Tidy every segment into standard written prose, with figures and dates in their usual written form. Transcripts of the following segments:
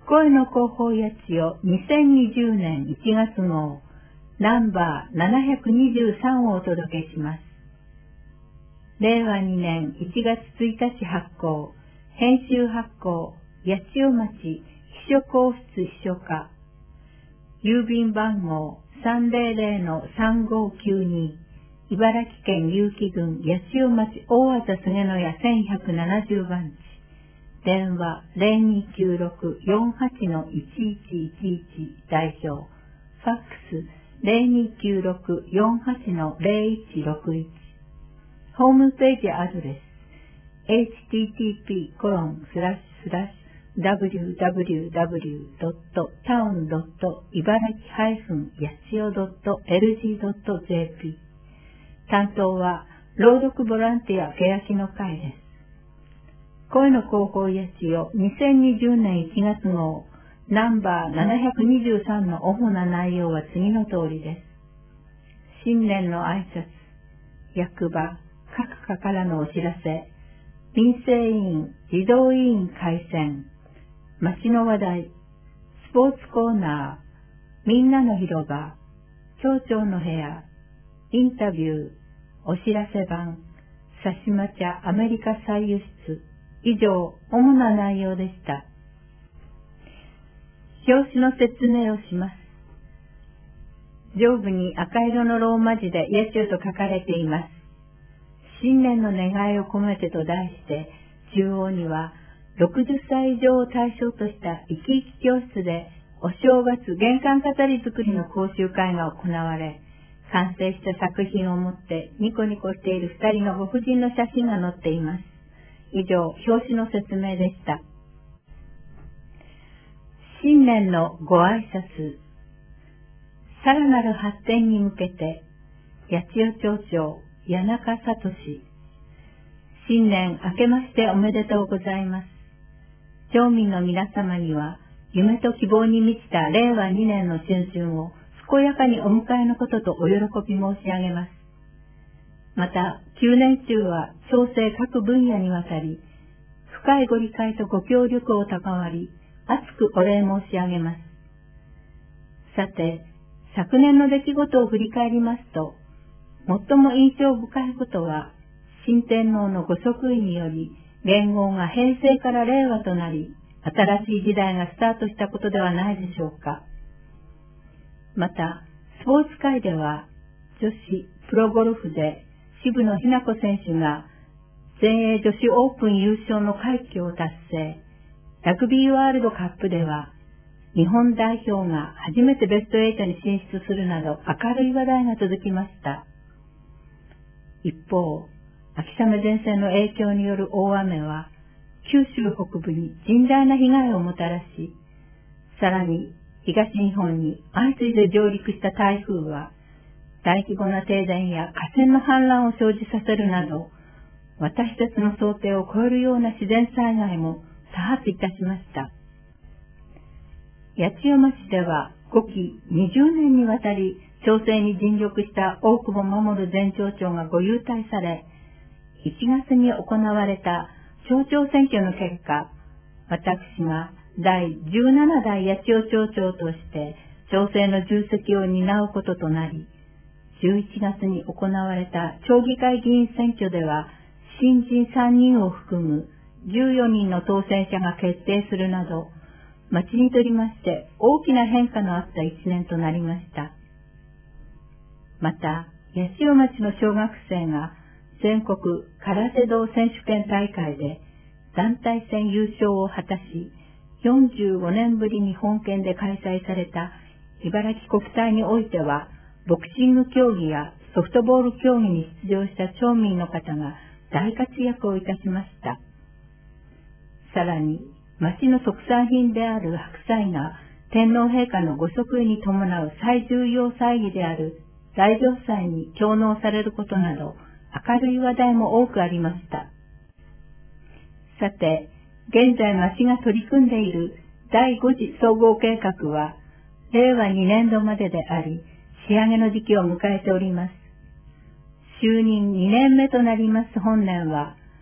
声の広報八千代2020年1月号ナンバー723をお届けします。令和2年1月1日発行、編集発行、八千代町秘書公室秘書課、郵便番号300-3592、茨城県結城郡八千代町大字菅野屋1170番地、電話0296-48-1111代表、ファックス0296-48-0161、ホームページアドレス http://www.town.ibaraki-yachiyo.lg.jp 担当は朗読ボランティア欅の会です。声の広報八千代2020年1月号ナンバー723の主な内容は次の通りです。新年の挨拶、役場、各課からのお知らせ、民生委員、児童委員改選、町の話題、スポーツコーナー、みんなの広場、町長の部屋、インタビュー、お知らせ版、さしま茶アメリカ再輸出、以上、主な内容でした。表紙の説明をします。上部に赤色のローマ字で八千代と書かれています。新年の願いを込めてと題して、中央には60歳以上を対象とした生き生き教室でお正月玄関飾り作りの講習会が行われ、完成した作品を持ってニコニコしている2人のご婦人の写真が載っています。以上、表紙の説明でした。新年のご挨拶。さらなる発展に向けて、八千代町長、谷中聡。新年明けましておめでとうございます。町民の皆様には、夢と希望に満ちた令和2年の春春を健やかにお迎えのこととお喜び申し上げます。また、9年中は町政各分野にわたり、深いご理解とご協力を賜り、厚くお礼申し上げます。さて、昨年の出来事を振り返りますと、最も印象深いことは、新天皇のご即位により、元号が平成から令和となり、新しい時代がスタートしたことではないでしょうか。また、スポーツ界では、女子プロゴルフで渋野日向子選手が全英女子オープン優勝の快挙を達成。ラグビーワールドカップでは、日本代表が初めてベスト8に進出するなど明るい話題が続きました。一方、秋雨前線の影響による大雨は、九州北部に甚大な被害をもたらし、さらに東日本に相次いで上陸した台風は、大規模な停電や河川の氾濫を生じさせるなど、私たちの想定を超えるような自然災害も多発いたしました。八千代町では5期20年にわたり町政に尽力した大久保守前町長がご優待され、1月に行われた町長選挙の結果、私が第17代八千代町長として町政の重責を担うこととなり、11月に行われた町議会議員選挙では、新人3人を含む14人の当選者が決定するなど、町にとりまして大きな変化のあった1年となりました。また、八千代町の小学生が全国空手道選手権大会で団体戦優勝を果たし、45年ぶりに本県で開催された茨城国体においては、ボクシング競技やソフトボール競技に出場した町民の方が大活躍をいたしました。さらに、町の特産品である白菜が天皇陛下のご即位に伴う最重要祭儀である大嘗祭に供納されることなど、明るい話題も多くありました。さて、現在町が取り組んでいる第5次総合計画は、令和2年度までであり、仕上げの時期を迎えております。就任2年目となります本年は、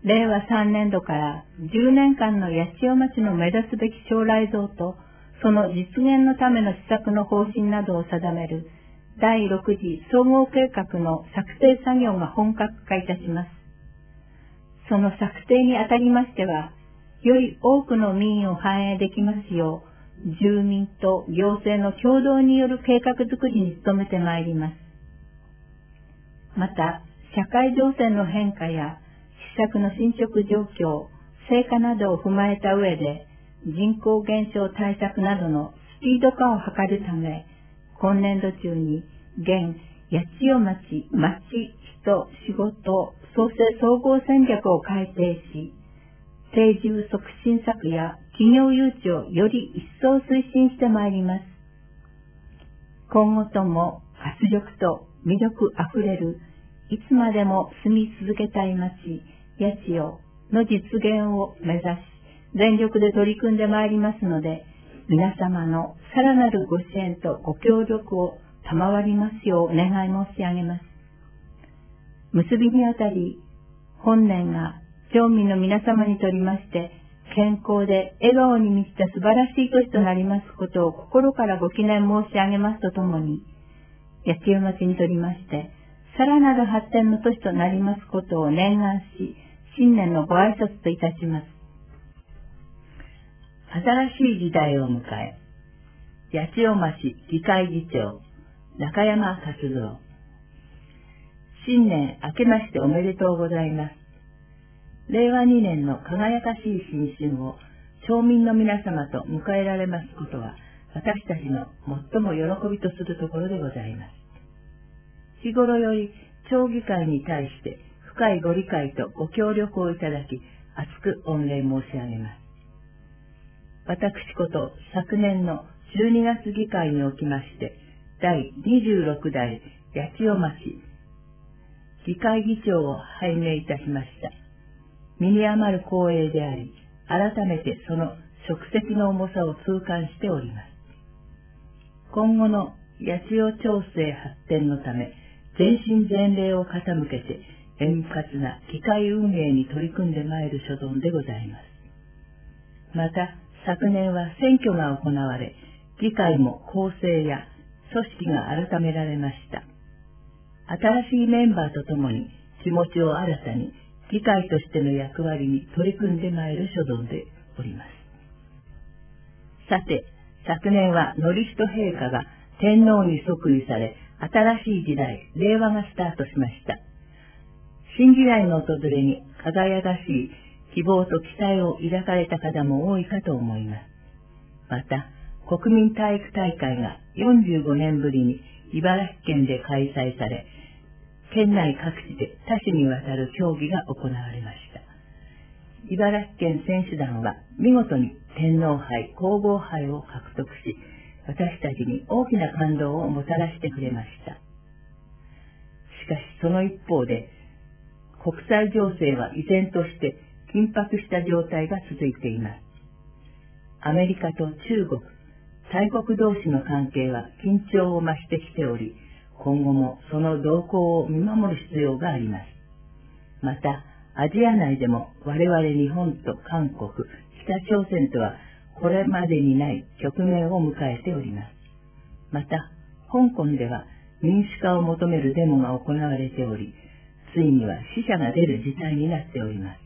令和3年度から10年間の八千代町の目指すべき将来像と、その実現のための施策の方針などを定める第6次総合計画の策定作業が本格化いたします。その策定にあたりましては、より多くの民意を反映できますよう、住民と行政の共同による計画づくりに努めてまいります。また、社会情勢の変化や施策の進捗状況、成果などを踏まえた上で、人口減少対策などのスピード化を図るため、今年度中に現八千代町人仕事創生総合戦略を改定し、定住促進策や企業誘致をより一層推進してまいります。今後とも活力と魅力あふれる、いつまでも住み続けたい町、八千代の実現を目指し、全力で取り組んでまいりますので、皆様のさらなるご支援とご協力を賜りますようお願い申し上げます。結びにあたり、本年が町民の皆様にとりまして、健康で笑顔に満ちた素晴らしい年となりますことを心からご記念申し上げますとともに、八千代町にとりまして、さらなる発展の年となりますことを念願し、新年のご挨拶といたします。 新しい時代を迎え、八千代町議会議長、中山勝三。新年明けましておめでとうございます。令和2年の輝かしい新春を町民の皆様と迎えられますことは、私たちの最も喜びとするところでございます。日頃より町議会に対して深いご理解とご協力をいただき、厚く御礼申し上げます。私こと昨年の12月議会におきまして、第26代八千代町議会議長を拝命いたしました。身に余る光栄であり、改めてその職責の重さを痛感しております。今後の八千代町政発展のため、全身全霊を傾けて円滑な議会運営に取り組んでまいる所存でございます。また、昨年は選挙が行われ、議会も構成や組織が改められました。新しいメンバーとともに気持ちを新たに議会としての役割に取り組んでまいる所存でおります。さて、昨年は典人陛下が天皇に即位され、新しい時代、令和がスタートしました。新時代の訪れに輝かしい希望と期待を抱かれた方も多いかと思います。また、国民体育大会が45年ぶりに茨城県で開催され、県内各地で多種にわたる競技が行われました。茨城県選手団は見事に天皇杯、皇后杯を獲得し、私たちに大きな感動をもたらしてくれました。しかしその一方で、国際情勢は依然として緊迫した状態が続いています。アメリカと中国、大国同士の関係は緊張を増してきており、今後もその動向を見守る必要があります。また、アジア内でも我々日本と韓国、北朝鮮とはこれまでにない局面を迎えております。また、香港では民主化を求めるデモが行われており、ついには死者が出る事態になっております。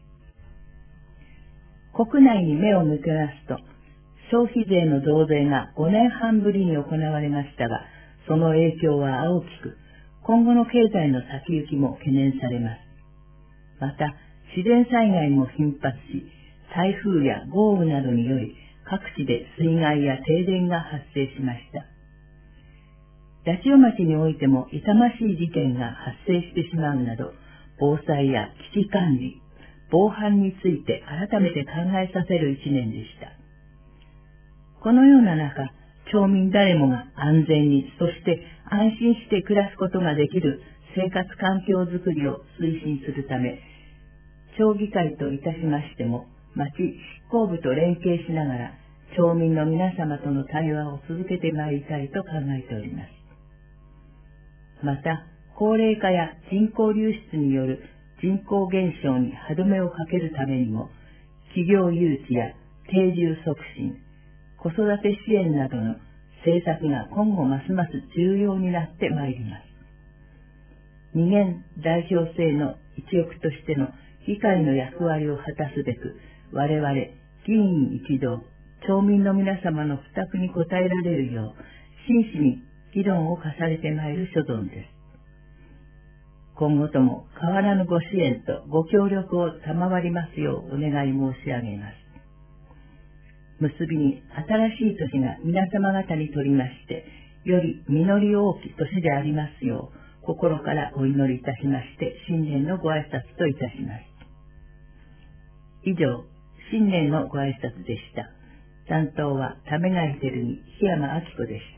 国内に目を向けますと、消費税の増税が5年半ぶりに行われましたが、その影響は大きく、今後の経済の先行きも懸念されます。また、自然災害も頻発し、台風や豪雨などにより、各地で水害や停電が発生しました。八千代町においても痛ましい事件が発生してしまうなど、防災や危機管理、防犯について改めて考えさせる一年でした。このような中、町民誰もが安全に、そして安心して暮らすことができる生活環境づくりを推進するため、町議会といたしましても、町執行部と連携しながら、町民の皆様との対話を続けてまいりたいと考えております。また、高齢化や人口流出による人口減少に歯止めをかけるためにも、企業誘致や定住促進、子育て支援などの政策が今後ますます重要になってまいります。二元代表制の一翼としての議会の役割を果たすべく、我々議員一同、町民の皆様の負託に応えられるよう、真摯に議論を重ねてまいる所存です。今後とも変わらぬご支援とご協力を賜りますようお願い申し上げます。結びに新しい年が皆様方にとりまして、より実り多き年でありますよう、心からお祈りいたしまして、新年のご挨拶といたします。以上、新年のご挨拶でした。担当は為貝照美、檜山明子でした。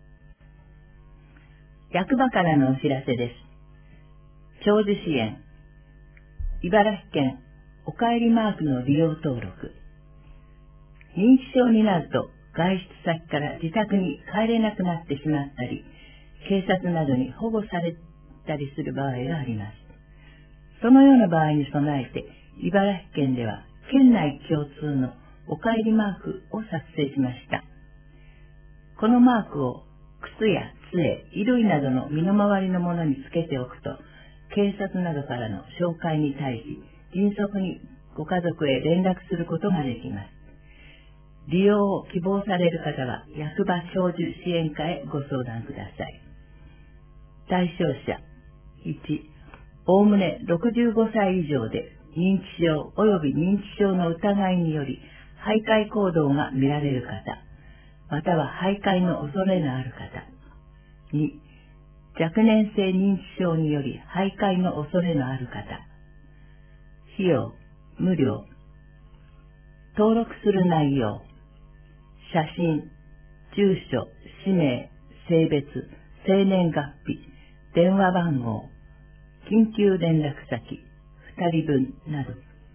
役場からのお知らせです。長寿支援、茨城県おかえりマークの利用登録。認知症になると外出先から自宅に帰れなくなってしまったり、警察などに保護されたりする場合があります。そのような場合に備えて、茨城県では県内共通のおかえりマークを作成しました。このマークを靴や杖、衣類などの身の回りのものにつけておくと、警察などからの紹介に対し、迅速にご家族へ連絡することができます。利用を希望される方は、役場長寿支援課へご相談ください。対象者、1、おおむね65歳以上で、認知症及び認知症の疑いにより、徘徊行動が見られる方、または徘徊の恐れのある方。2、若年性認知症により徘徊の恐れのある方。費用、無料。登録する内容、写真、住所、氏名、性別、生年月日、電話番号、緊急連絡先、2人分など。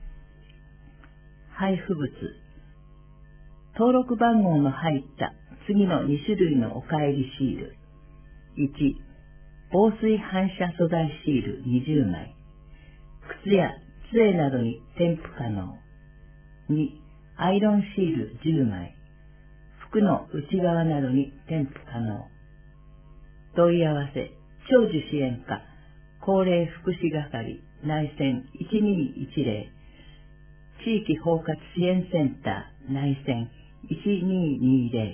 配布物、登録番号の入った次の2種類のお帰りシール。1、防水反射素材シール20枚。靴や杖などに添付可能。2、アイロンシール10枚。服の内側などに添付可能。問い合わせ、長寿支援課、高齢福祉係、内線1210、地域包括支援センター、内線1220。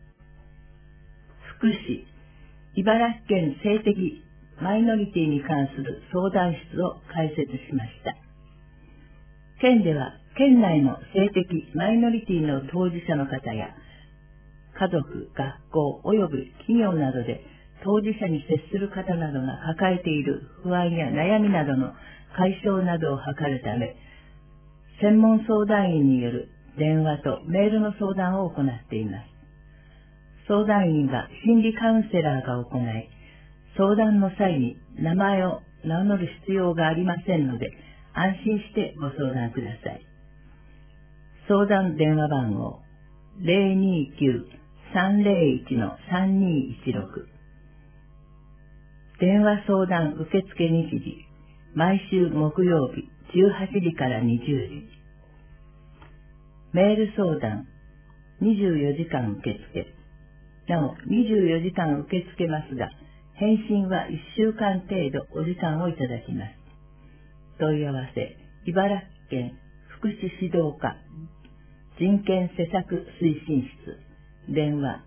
福祉、茨城県性的マイノリティに関する相談室を開設しました。県では、県内の性的マイノリティの当事者の方や、家族、学校及び企業などで当事者に接する方などが抱えている不安や悩みなどの解消などを図るため、専門相談員による電話とメールの相談を行っています。相談員は心理カウンセラーが行い、相談の際に名前を名乗る必要がありませんので、安心してご相談ください。相談電話番号 029-301-3216。電話相談受付日時、毎週木曜日18時から20時。メール相談、24時間受付。なお、24時間受け付けますが、返信は1週間程度お時間をいただきます。問い合わせ、茨城県福祉指導課人権施策推進室、電話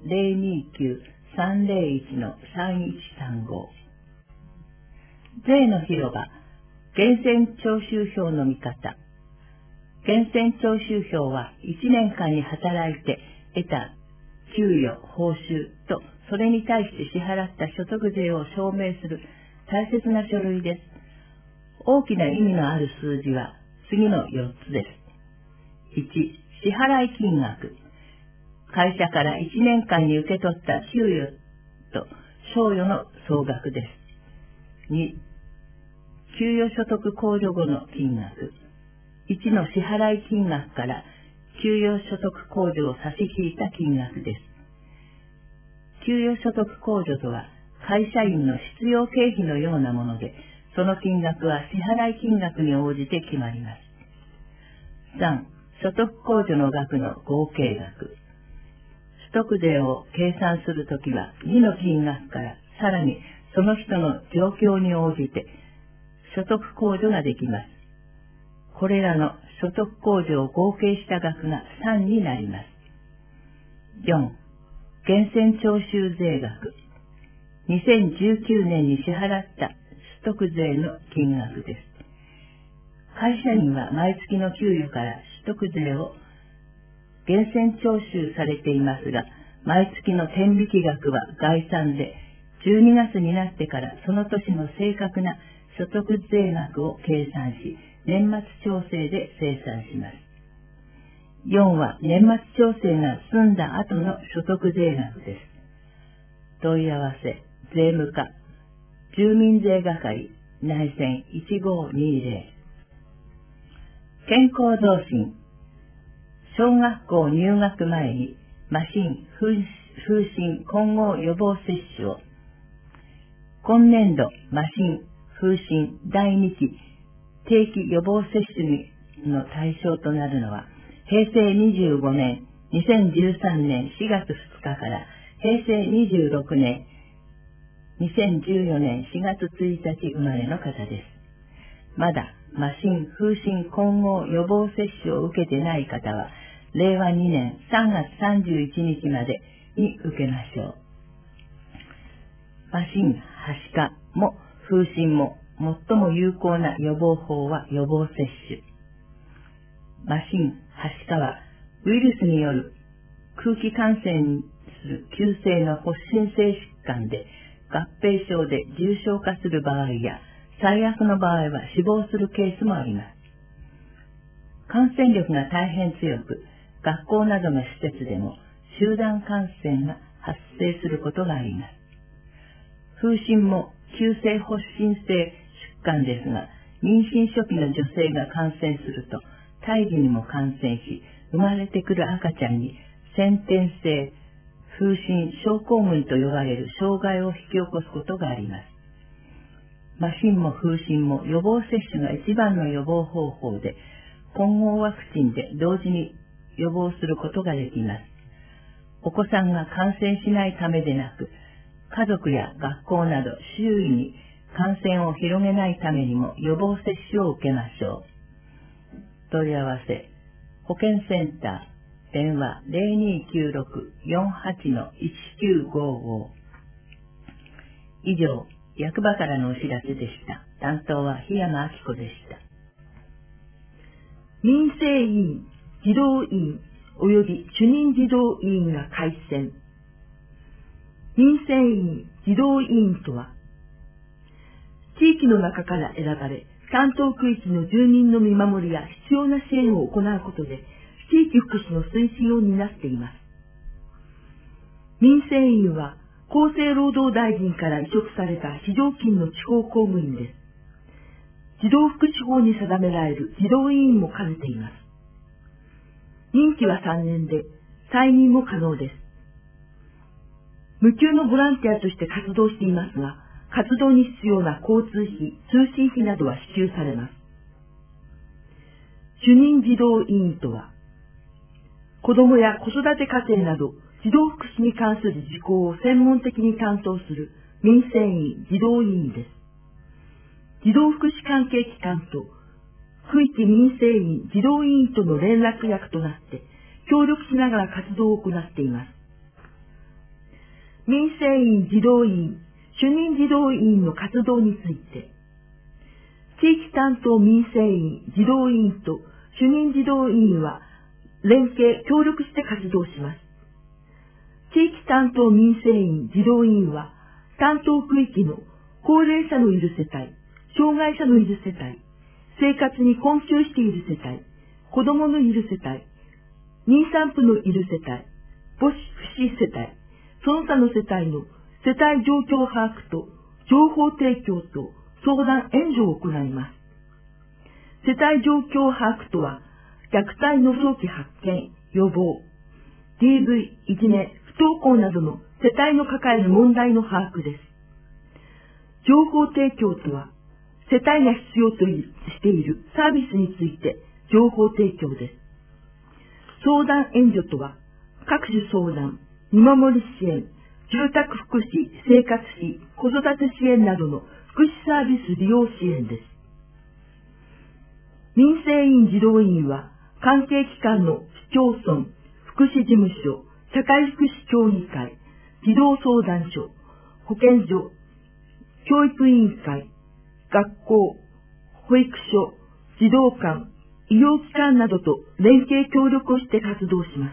029-301-3135。税の広場、源泉徴収票の見方。源泉徴収票は1年間に働いて得た給与、報酬と、それに対して支払った所得税を証明する大切な書類です。大きな意味のある数字は次の4つです。1、支払い金額。会社から1年間に受け取った給与と賞与の総額です。2、給与所得控除後の金額。1の支払い金額から給与所得控除を差し引いた金額です。給与所得控除とは、会社員の必要経費のようなもので、 その金額は支払い金額に応じて決まります。3、所得控除の額の合計額。所得税を計算するときは、2の金額からさらにその人の状況に応じて所得控除ができます。これらの所得控除を合計した額が3になります。4、源泉徴収税額。2019年に支払った所得税の金額です。会社員は毎月の給与から所得税を源泉徴収されていますが、毎月の天引き額は概算で、12月になってからその年の正確な所得税額を計算し、年末調整で精算します。4は年末調整が済んだ後の所得税額です。問い合わせ、税務課、住民税係、内線1520。健康増進。小学校入学前に麻疹、風疹混合予防接種を。今年度麻疹、風疹第2期定期予防接種の対象となるのは、平成25年、2013年4月2日から平成26年、2014年4月1日生まれの方です。まだ麻疹、風疹混合予防接種を受けてない方は、令和2年3月31日までに受けましょう。麻疹、はしかも風疹も最も有効な予防法は予防接種。麻疹、はしかはウイルスによる空気感染する急性の発疹性疾患で合併症で重症化する場合や、最悪の場合は死亡するケースもあります。感染力が大変強く、学校などの施設でも集団感染が発生することがあります。風疹も急性発疹性疾患ですが、妊娠初期の女性が感染すると、胎児にも感染し、生まれてくる赤ちゃんに先天性風疹症候群と呼ばれる障害を引き起こすことがあります。麻疹も風疹も予防接種が一番の予防方法で、混合ワクチンで同時に予防することができます。お子さんが感染しないためでなく、家族や学校など周囲に感染を広げないためにも予防接種を受けましょう。問い合わせ、保健センター、電話 0296-48-1955。以上、役場からのお知らせでした。担当は檜山明子でした。 民生委員、児童委員及び主任児童委員が改選。民生委員、児童委員とは、地域の中から選ばれ、担当区域の住民の見守りや必要な支援を行うことで、地域福祉の推進を担っています。民生委員は、厚生労働大臣から委嘱された非常勤の地方公務員です。児童福祉法に定められる児童委員も兼ねています。任期は3年で、再任も可能です。無給のボランティアとして活動していますが、活動に必要な交通費、通信費などは支給されます。主任児童委員とは、子どもや子育て家庭など児童福祉に関する事項を専門的に担当する民生委員、児童委員です。児童福祉関係機関と区域民生委員、児童委員との連絡役となって協力しながら活動を行っています。民生委員、児童委員、主任児童委員の活動について、地域担当民生委員、児童委員と主任児童委員は連携、協力して活動します。地域担当民生委員、児童委員は、担当区域の高齢者のいる世帯、障害者のいる世帯、生活に困窮している世帯、子供のいる世帯、妊産婦のいる世帯、母子不死世帯、その他の世帯の世帯状況把握と情報提供と相談援助を行います。世帯状況把握とは、虐待の早期発見、予防、DV、いじめ、不登校などの世帯の抱える問題の把握です。情報提供とは、 世帯が必要としているサービスについて情報提供です。相談援助とは、各種相談、見守り支援、住宅福祉、生活費、子育て支援などの福祉サービス利用支援です。民生委員児童委員は、関係機関の市町村、福祉事務所、社会福祉協議会、児童相談所、保健所、教育委員会、学校、保育所、児童館、医療機関などと連携協力をして活動します。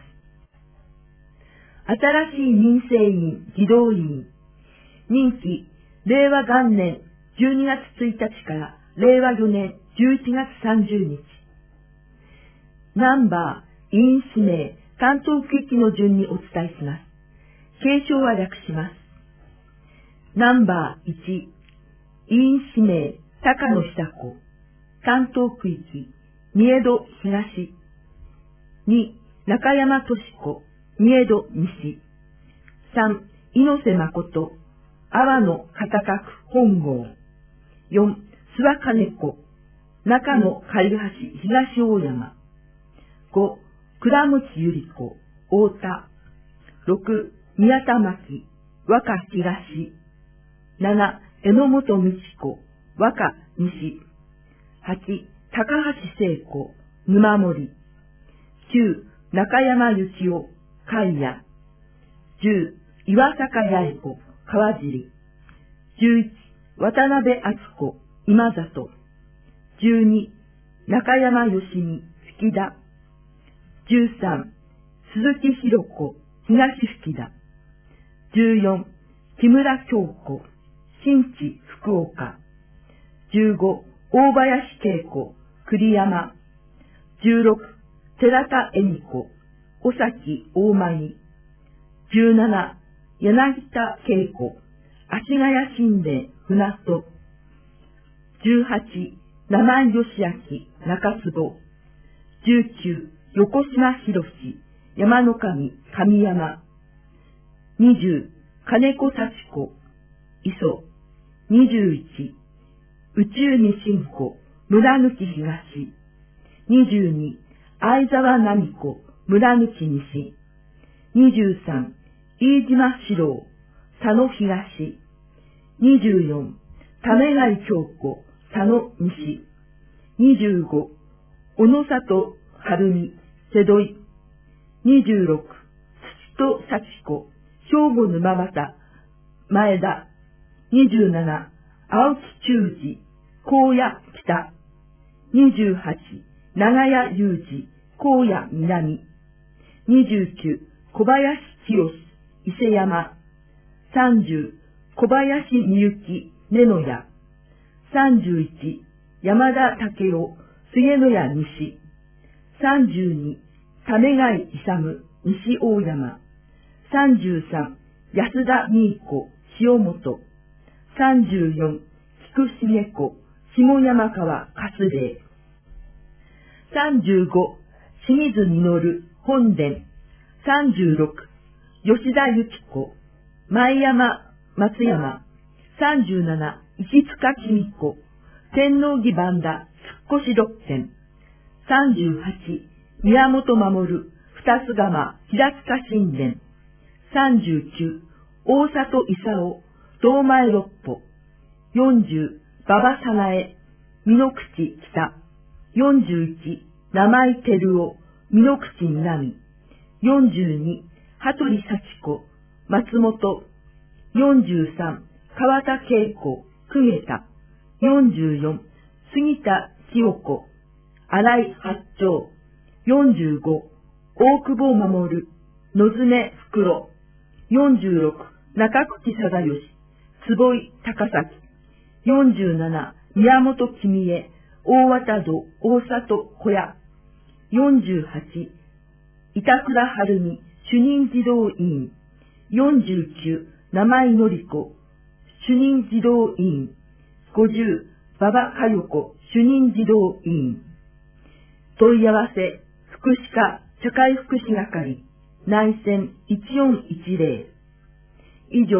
新しい民生委員、児童委員、任期、令和元年12月1日から令和4年11月30日。ナンバー、委員氏名、担当区域の順にお伝えします。継承は略します。ナンバー1、委員氏名、高野久子、担当区域、三重戸東。2、中山敏子、三重戸西。3、猪瀬誠、阿波野片角本郷。4、諏訪金子、中野海橋東大山。5、倉持百合子、太田。6、宮田巻、和歌東。7、榎本美智子、和歌西。8、高橋聖子、沼森。9、中山幸夫、海也。10、岩坂八重子、川尻。11、渡辺敦子、今里。12、中山義美、吹田。13、鈴木弘子、東吹田。14、木村京子、新地福岡。15、大林恵子、栗山。16、寺田恵美子、尾崎大間。17、柳田恵子、足谷神殿船戸。18、生井義明、中坪。19、横島博士、山の神、神山。20、金子幸子、磯。21、宇宙に信子、村抜東。22、相沢奈美子、村抜西。23、飯島四郎、佐野東。24、為貝京子、佐野西。25、小野里晴美、瀬戸井。26、土戸幸子、兵庫沼端、前田。27、青木忠治、高野北。28、長谷裕二、高野南。29、小林清、伊勢山。30、小林美幸、根野谷。31、山田武雄、菅野谷西。32、為貝勇、西大山。33、安田美子、塩本。34、菊重子、下山川、春麗。35、清水実、本殿。36、吉田由紀子、前山、松山。37、石塚公子、天皇儀番田、突越六軒。38、宮本守、二つ釜、平塚神殿。39、大里勲、堂前六歩。40、馬場早苗、美濃口北。41、生井照夫、美濃口南。42、羽鳥幸子、松本。43、川田恵子、久下田。44、杉田清子、新井八丁。45、大久保守、野詰袋。46、中口貞義、坪井高崎。47、宮本君江、大綿戸、大里小屋。48、板倉晴美、主任児童委員。49、生井紀子、主任児童委員。50、馬場佳代子、主任児童委員。問い合わせ、福祉課、社会福祉係、内線1410。以上、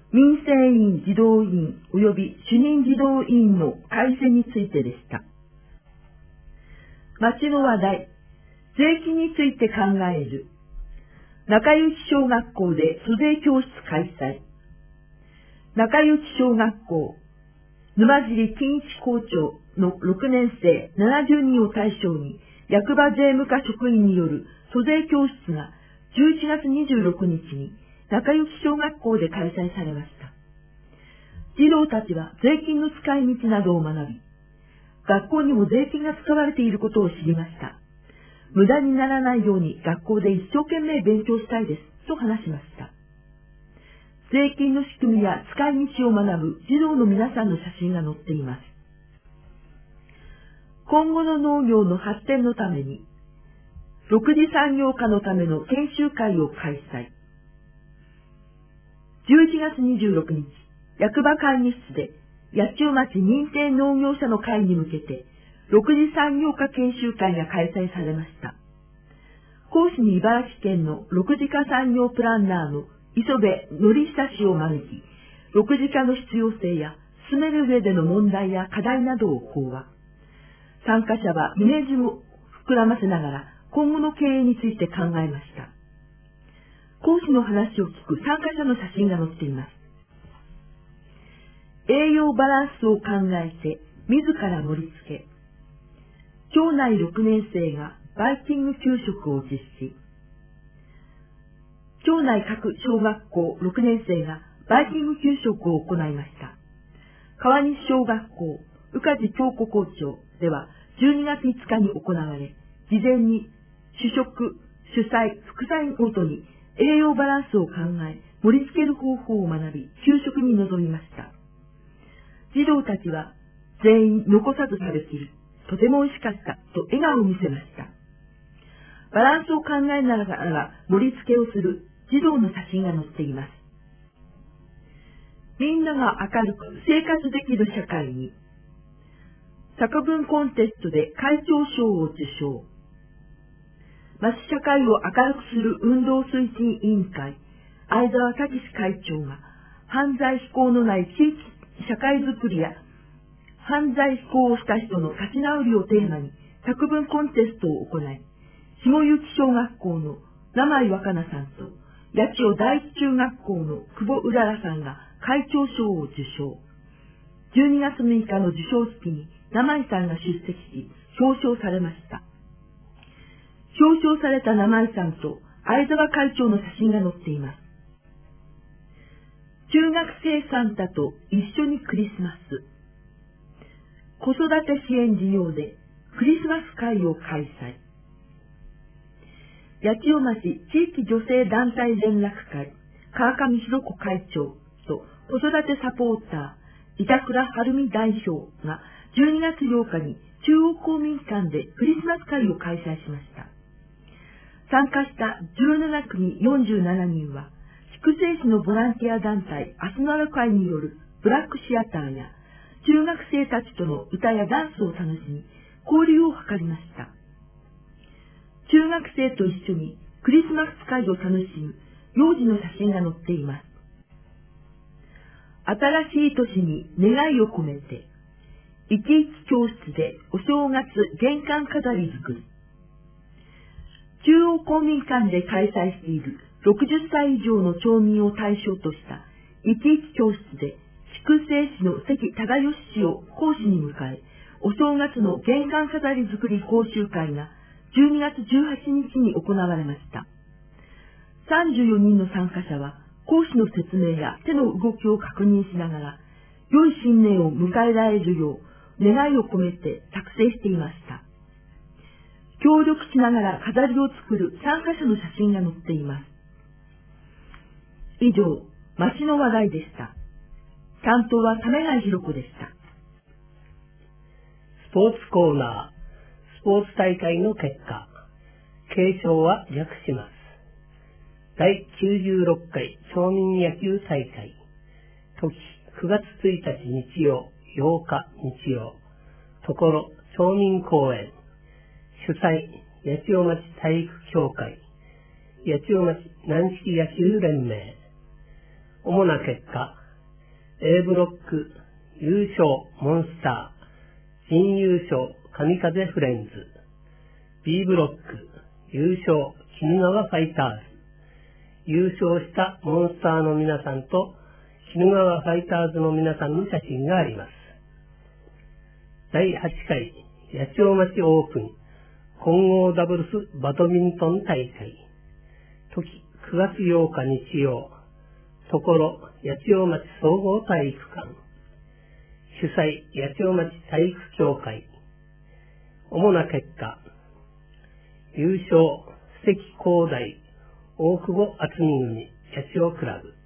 民生委員児童委員及び主任児童委員の改正についてでした。町の話題、税金について考える。中行小学校で租税教室開催。中行小学校、沼尻金一校長の6年生70人を対象に役場税務課職員による租税教室が11月26日に中行小学校で開催されました。児童たちは税金の使い道などを学び、学校にも税金が使われていることを知りました。無駄にならないように学校で一生懸命勉強したいですと話しました。税金の仕組みや使い道を学ぶ児童の皆さんの写真が載っています。今後の農業の発展のために、6次産業化のための研修会を開催。11月26日、役場会議室で、八千代町認定農業者の会に向けて、6次産業化研修会が開催されました。講師に茨城県の6次化産業プランナーの磯部則久氏を招き、6次化の必要性や進める上での問題や課題などを講話。参加者はイメージを膨らませながら今後の経営について考えました。講師の話を聞く参加者の写真が載っています。栄養バランスを考えて自ら盛り付け。町内6年生がバイキング給食を実施。町内各小学校6年生がバイキング給食を行いました。川西小学校宇梶京子校長では12月5日に行われ、事前に主食、主菜、副菜ごとに栄養バランスを考え、盛り付ける方法を学び、給食に臨みました。児童たちは全員残さず食べきり、とても美味しかったと笑顔を見せました。バランスを考えながら盛り付けをする児童の写真が載っています。みんなが明るく生活できる社会に、作文コンテストで会長賞を受賞。町社会を明るくする運動推進委員会、相沢武史会長が、犯罪非行のない地域社会づくりや、犯罪非行をした人の立ち直りをテーマに作文コンテストを行い、下行小学校の名井若菜さんと、八千代第一中学校の久保うららさんが会長賞を受賞。12月6日の授賞式に名井さんが出席し、表彰されました。表彰された名井さんと相沢会長の写真が載っています。中学生サンタと一緒にクリスマス。子育て支援事業でクリスマス会を開催。八千代町地域女性団体連絡会、川上弘子会長と子育てサポーター、板倉晴美代表が12月8日に中央公民館でクリスマス会を開催しました。参加した17組47人は、筑西市のボランティア団体アスナル会によるブラックシアターや、中学生たちとの歌やダンスを楽しみ、交流を図りました。中学生と一緒にクリスマス会を楽しむ幼児の写真が載っています。新しい年に願いを込めて、いちいち教室でお正月玄関飾り作り。中央公民館で開催している60歳以上の町民を対象としたいちいち教室で、筑西市の関忠義氏を講師に迎え、お正月の玄関飾り作り講習会が12月18日に行われました。34人の参加者は講師の説明や手の動きを確認しながら、良い新年を迎えられるよう願いを込めて作成していました。協力しながら飾りを作る参加者の写真が載っています。以上、町の話題でした。担当は為貝弘子でした。 スポーツコーナー。スポーツ大会の結果、継承は略します。第96回町民野球大会、時9月1日日曜、8日日曜、ところ町民公園、主催八千代町体育協会、八千代町軟式野球連盟、主な結果、 A ブロック、優勝モンスター、準優勝神風フレンズ。B ブロック、優勝鬼怒川ファイターズ。優勝したモンスターの皆さんと鬼怒川ファイターズの皆さんの写真があります。第8回八千代町オープン混合ダブルスバドミントン大会。時9月8日日曜。ところ八千代町総合体育館。主催八千代町体育協会。主な結果。優勝関工大大久保渥美組八千代クラブ。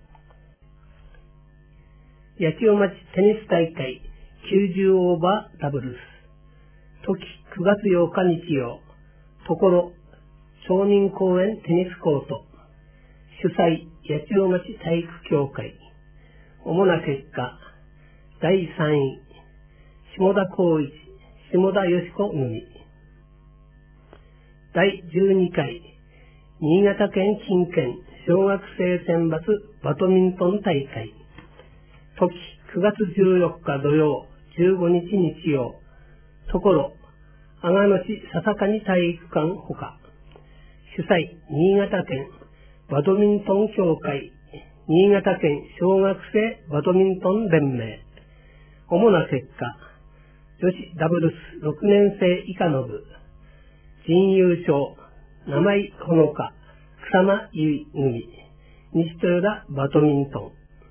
八千代町テニス大会90オーバーダブルス。時9月8日日曜。ところ町民公園テニスコート。主催八千代町体育協会。主な結果。第3位下田光一下田よし子組。第12回新潟県近県小学生選抜バドミントン大会。時9月14日土曜15日日曜。ところ阿賀野市笹谷体育館ほか。主催新潟県バドミントン協会新潟県小学生バドミントン連盟。主な結果。女子ダブルス6年生以下の部。準優勝名前ほのか草間由衣組西豊田バドミントン。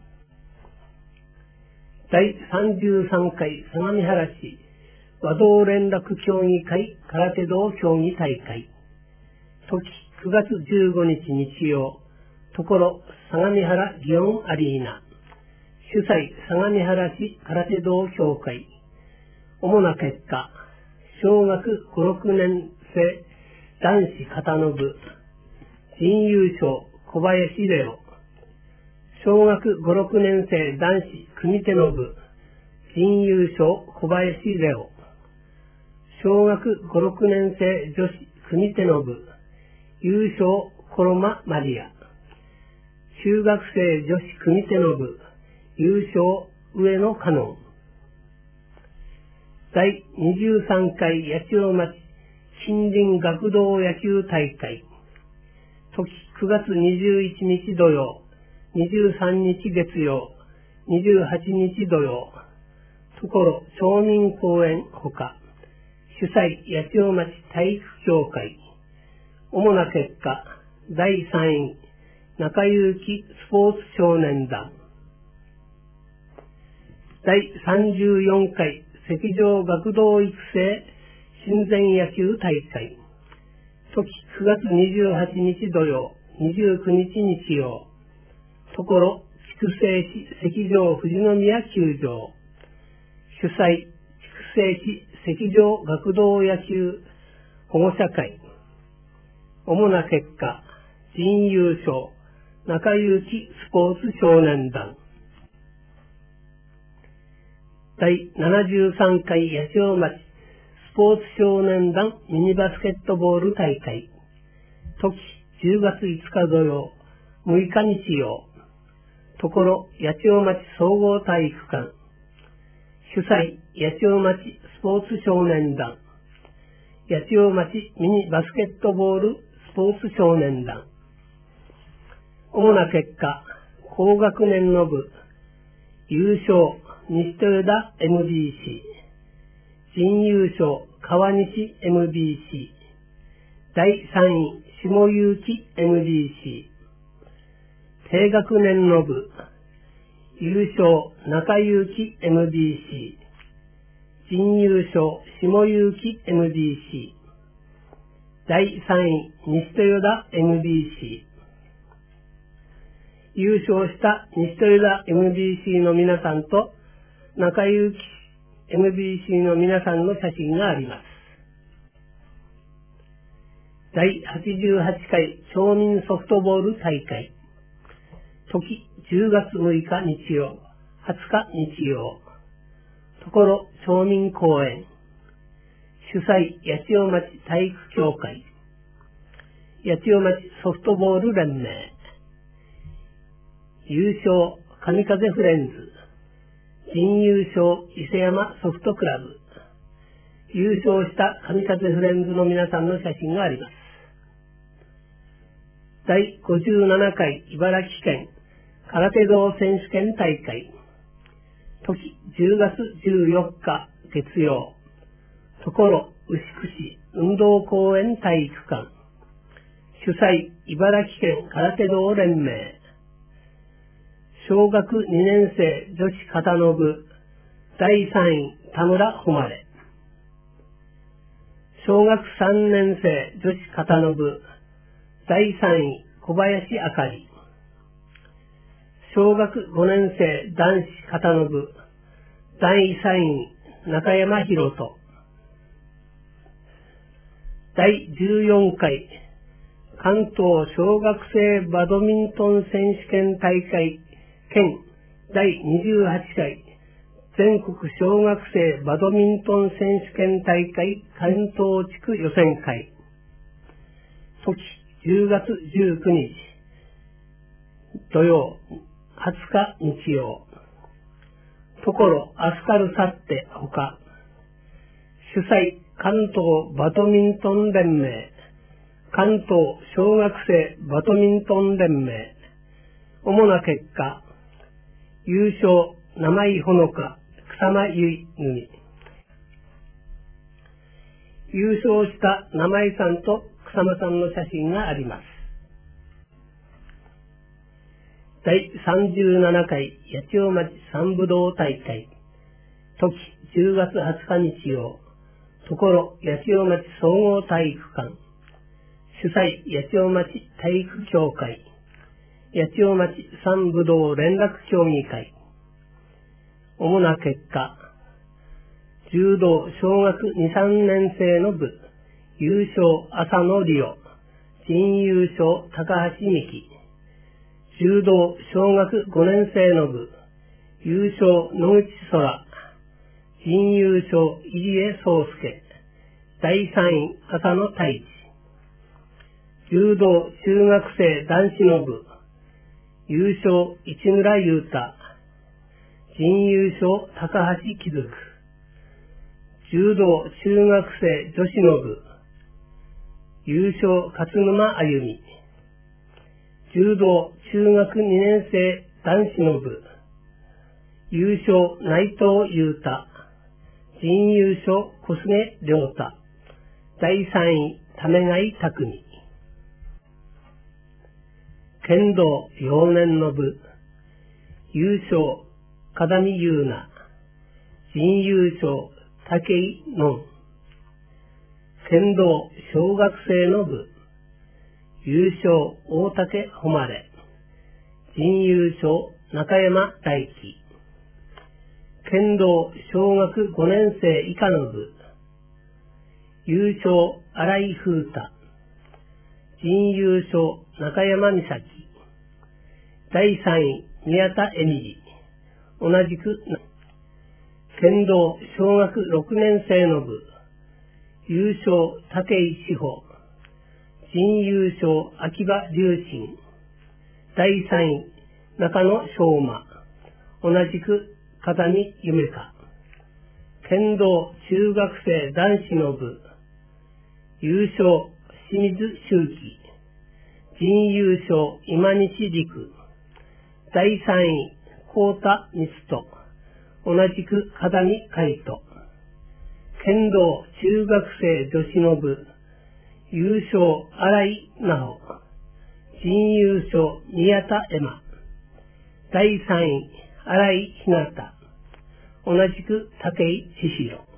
第33回相模原市和道連絡協議会空手道競技大会。時9月15日日曜。ところ相模原祇園アリーナ。主催相模原市空手道協会。主な結果。小学5、6年生男子形の部。準優勝小林レオ。小学5、6年生男子組手の部。準優勝小林レオ。小学5、6年生女子組手の部。優勝コロママリア。中学生女子組手の部。優勝上野香音。第23回八千代町新人学童野球大会。時9月21日土曜、23日月曜、28日土曜。ところ町民公園ほか。主催八千代町体育協会。主な結果。第3位中結スポーツ少年団。第34回赤上学童育成親善野球大会。時9月28日土曜、29日日曜。ところ筑西市赤上富士宮球場。主催筑西市赤上学童野球保護者会。主な結果。準優勝中結スポーツ少年団。第73回八千代町スポーツ少年団ミニバスケットボール大会。時10月5日土曜、6日日曜。ところ八千代町総合体育館。主催八千代町スポーツ少年団。八千代町ミニバスケットボールスポーツ少年団。主な結果。高学年の部。優勝西豊田 MBC。準優勝川西 MBC。第3位下結 MBC。低学年の部。優勝中結 MBC。準優勝下結 MBC。第3位西豊田 MBC。優勝した西豊田 MBC の皆さんと中結 MBC の皆さんの写真があります。第88回町民ソフトボール大会。時10月6日日曜、20日日曜。ところ町民公園。主催八千代町体育協会。八千代町ソフトボール連盟。優勝神風フレンズ。 準優勝伊勢山ソフトクラブ。優勝した神風フレンズの皆さんの写真があります。第57回茨城県空手道選手権大会。時10月14日月曜。ところ牛久市運動公園体育館。主催茨城県空手道連盟。小学2年生女子形の部第3位田村誉。小学3年生女子形の部第3位小林あかり。小学5年生男子形の部第3位中山博人。第14回関東小学生バドミントン選手権大会兼第28回全国小学生バドミントン選手権大会関東地区予選会。時10月19日土曜20日日曜。ところアスカルサッテほか。主催関東バドミントン連盟。関東小学生バドミントン連盟。主な結果。優勝生井ほのか草間由組。優勝した生井さんと草間さんの写真があります。第37回八千代町三武道大会。時10月20日日曜。ところ八千代町総合体育館。主催八千代町体育協会。八千代町三武道連絡協議会。主な結果。柔道小学2、3年生の部。優勝浅野理央。準優勝高橋美希。柔道小学5年生の部。優勝野口空。準優勝入江宗介。第3位浅野太一。柔道中学生男子の部。優勝市村優太。準優勝高橋貴族。柔道中学生女子の部。優勝勝沼あゆみ。柔道中学2年生男子の部。優勝内藤優太。準優勝小菅良太。第3位為貝匠。剣道幼年の部。優勝片見優奈。準優勝武井のん。剣道小学生の部。優勝大竹誉。準優勝中山大輝。剣道小学5年生以下の部。優勝新井風太。準優勝中山美咲。第3位宮田恵美里。同じく剣道小学6年生の部。優勝武井志保。準優勝秋葉龍心。第3位中野昌馬。同じく片見夢香。剣道中学生男子の部。優勝清水周輝。準優勝今西陸。第3位幸田光人。同じく片見海斗。剣道中学生女子の部。優勝新井奈穂。準優勝宮田恵馬。第3位新井ひなた。同じく武井千尋。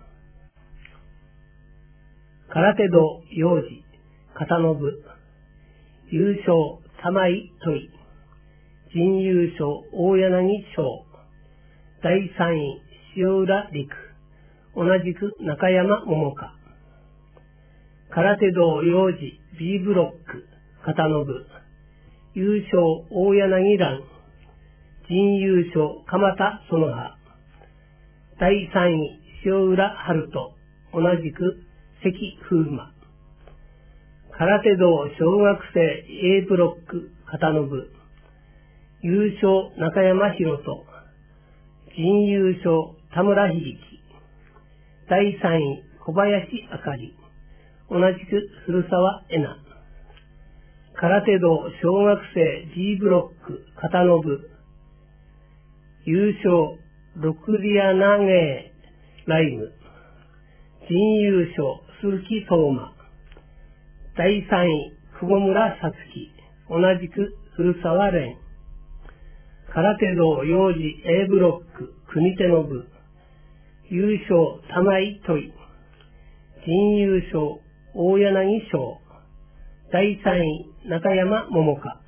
空手道幼児片の部。優勝玉井鳥。準優勝大柳翔。第3位塩浦陸。同じく中山桃香。空手道幼児 B ブロック片の部。優勝大柳蘭。準優勝鎌田園葉。第3位塩浦春人。同じく関風磨。空手道小学生 A ブロック片の部。優勝中山博人。 準優勝田村響。第3位小林あかり。同じく古澤恵那。空手道小学生 G ブロック片信。優勝六里アナゲーライム。準優勝鈴木東馬。第3位久保村さつき。同じく古澤蓮。空手道幼児 A ブロック組手の部。優勝玉井トイ。準優勝大柳翔。第3位中山桃香。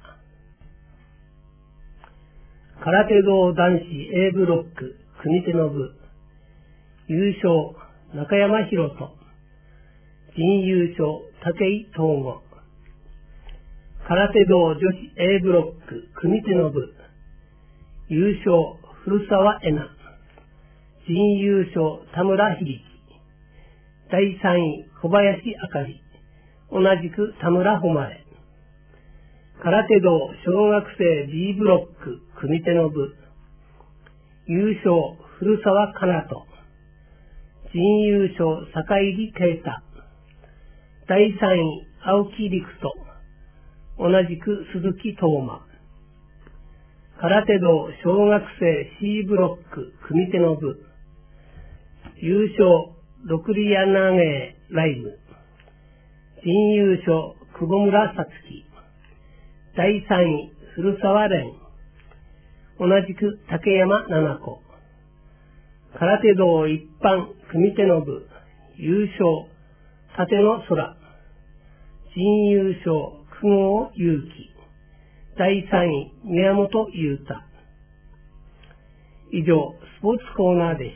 空手道男子 A ブロック組手の部。優勝中山博人。準優勝武井東吾。空手道女子 A ブロック組手の部。優勝古澤恵那。準優勝田村響。第3位小林あかり。同じく田村誉。空手道小学生 B ブロック組手の部。優勝古澤かなと。準優勝坂入啓太。第3位青木陸斗。同じく鈴木東馬。空手道小学生 C ブロック組手の部。優勝六里アナゲーライム。準優勝久保村さつき。第3位古澤蓮。同じく竹山奈々子。空手道一般組手の部。優勝立野空。準優勝久保祐希。第3位宮本裕太。以上スポーツコーナーでした。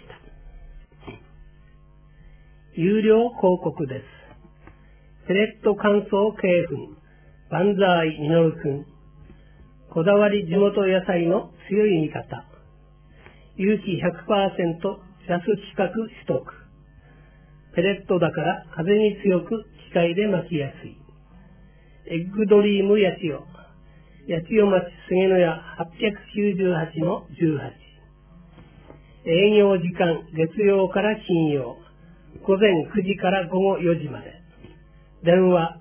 有料広告です。ペレット乾燥鶏粉万歳みのるくん。こだわり地元野菜の強い味方。有機 100% ジャス規格取得。ペレットだから風に強く機械で巻きやすい。エッグドリーム八千代。八千代町菅野屋898の18。営業時間月曜から金曜。午前9時から午後4時まで。電話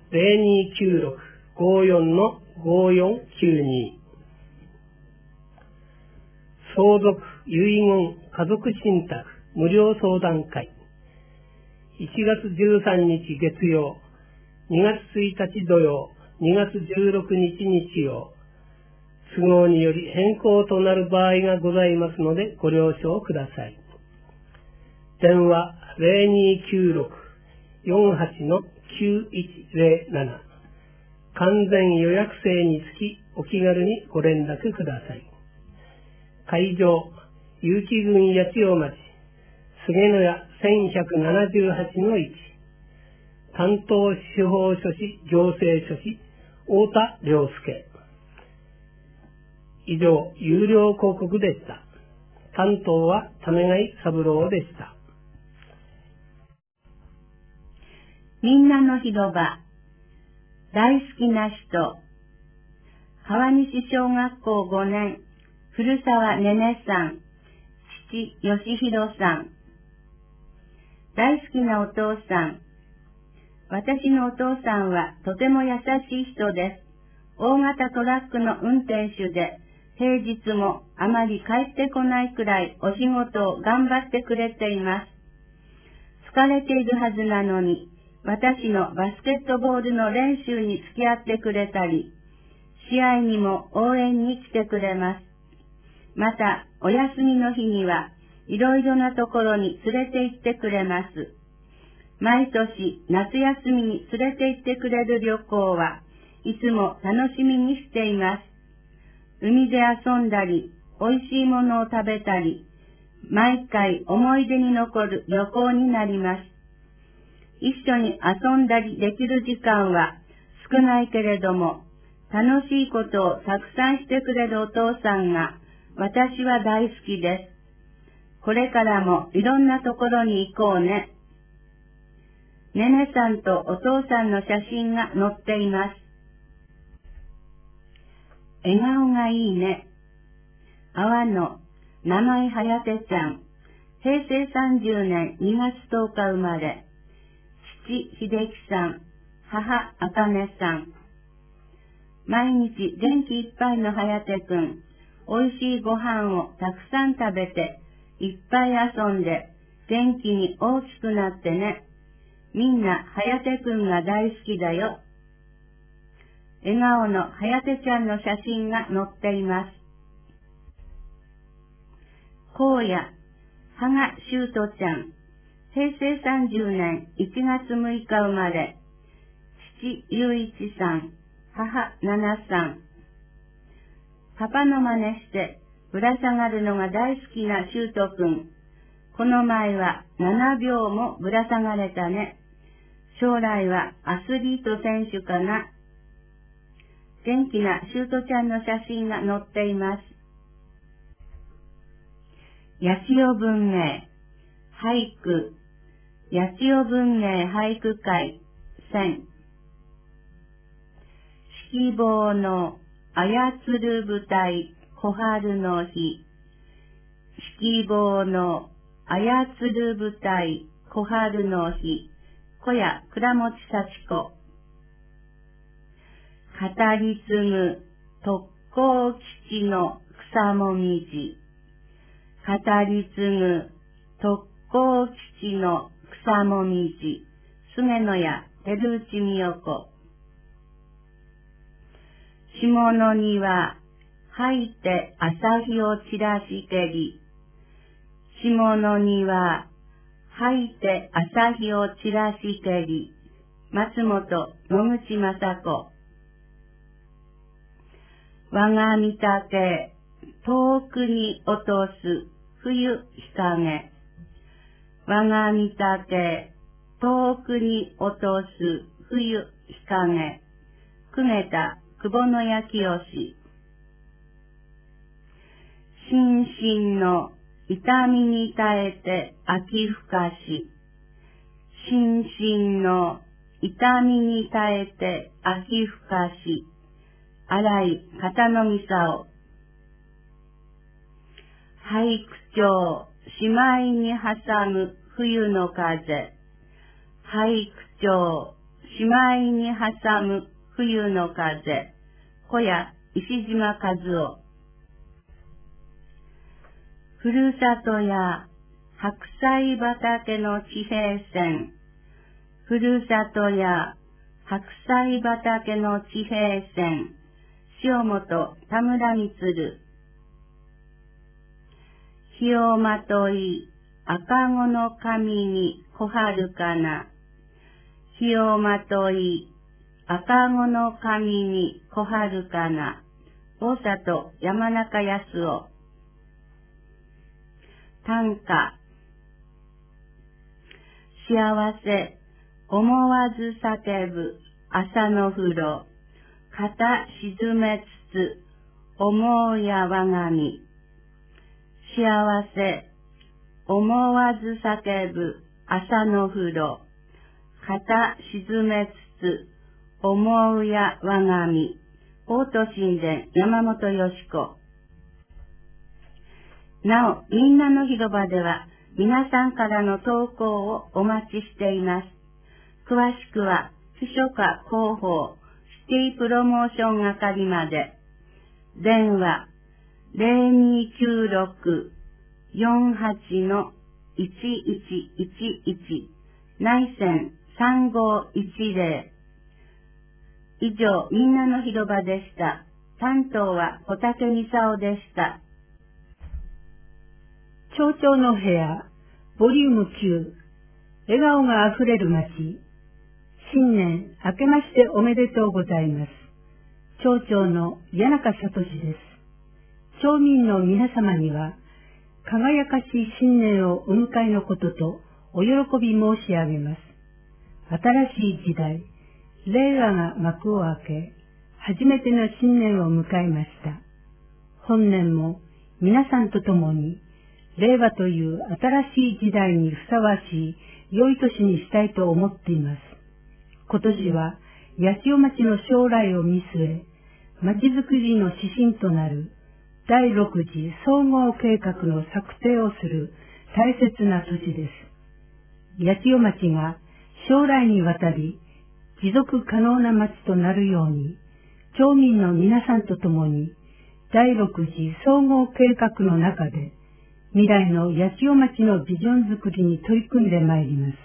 0296-54-5492。相続、遺言、家族信託、無料相談会。1月13日月曜、2月1日土曜、2月16日日曜。都合により変更となる場合がございますのでご了承ください。電話 0296-48-9107。完全予約制につきお気軽にご連絡ください。会場、結城郡八千代町、菅野屋1178の1。担当司法書士、行政書士、太田良介。以上、有料広告でした。担当は為貝三郎でした。 みんなの広場。大好きな人。川西小学校5年、古澤ねねさん、父、義弘さん。大好きなお父さん。私のお父さんはとても優しい人です。大型トラックの運転手で、平日もあまり帰ってこないくらいお仕事を頑張ってくれています。疲れているはずなのに、私のバスケットボールの練習に付き合ってくれたり、試合にも応援に来てくれます。また、お休みの日にはいろいろなところに連れて行ってくれます。毎年夏休みに連れて行ってくれる旅行はいつも楽しみにしています。海で遊んだり、おいしいものを食べたり、毎回思い出に残る旅行になります。一緒に遊んだりできる時間は少ないけれども、楽しいことをたくさんしてくれるお父さんが私は大好きです。これからもいろんなところに行こうね。ねねさんとお父さんの写真が載っています。笑顔がいいね。阿波野名前はやてちゃん、平成30年2月10日生まれ、父秀樹さん、母あかねさん。毎日元気いっぱいのはやてくん、おいしいご飯をたくさん食べて、いっぱい遊んで、元気に大きくなってね。みんなはやてくんが大好きだよ。笑顔のはやてちゃんの写真が載っています。荒野、羽賀修斗ちゃん、平成30年1月6日生まれ、父雄一さん、母奈々さん。パパの真似してぶら下がるのが大好きな修斗くん。この前は7秒もぶら下がれたね。将来はアスリート選手かな。元気な修斗ちゃんの写真が載っています。八千代文明、俳句、八千代文明俳句会、選。指揮棒の操る舞台、小春の日。指揮棒の操る舞台、小春の日。小屋倉持幸子。語り継ぐ特攻基地の草もみじ。語り継ぐ特攻基地の草もみじ。菅野屋照内美代子。下の庭、吐いて朝日を散らしけり。下の庭、吐いて朝日を散らしけり。松本野口雅子。我が御嶽、遠くに落とす冬日陰。我が御嶽、遠くに落とす冬日陰。久下田久保の焼きよし。心身の痛みに耐えて秋ふかし。心身の痛みに耐えて秋ふかし。荒井片野美沙俳句帳、しまいに挟む冬の風。俳句帳、しまいに挟む冬の風。小屋石島和夫。ふるさとや白菜畑の地平線。ふるさとや白菜畑の地平線。塩本田村充。日をまとい赤子の髪に小春かな。日をまとい赤子の髪に小春かな。大里山中康夫。短歌。幸せ、思わず叫ぶ朝の風呂。肩沈めつつ、思うや我が身。幸せ、思わず叫ぶ朝の風呂。肩沈めつつ、思うや我が身。大都神殿山本よし子。なお、みんなの広場では、皆さんからの投稿をお待ちしています。詳しくは、秘書課広報、シティプロモーション係まで。電話、0296-48-1111、内線3510。以上、みんなの広場でした。担当は小竹美沙夫でした。 町長の部屋、ボリューム9、笑顔があふれる街。新年明けましておめでとうございます。町長の谷中聡です。町民の皆様には、輝かしい新年をお迎えのこととお喜び申し上げます。新しい時代、令和が幕を開け、初めての新年を迎えました。本年も皆さんと共に、令和という新しい時代にふさわしい良い年にしたいと思っています。今年は八千代町の将来を見据え、町づくりの指針となる第6次総合計画の策定をする大切な年です。八千代町が将来にわたり持続可能な町となるように、町民の皆さんと共に第6次総合計画の中で未来の八千代町のビジョン作りに取り組んでまいります。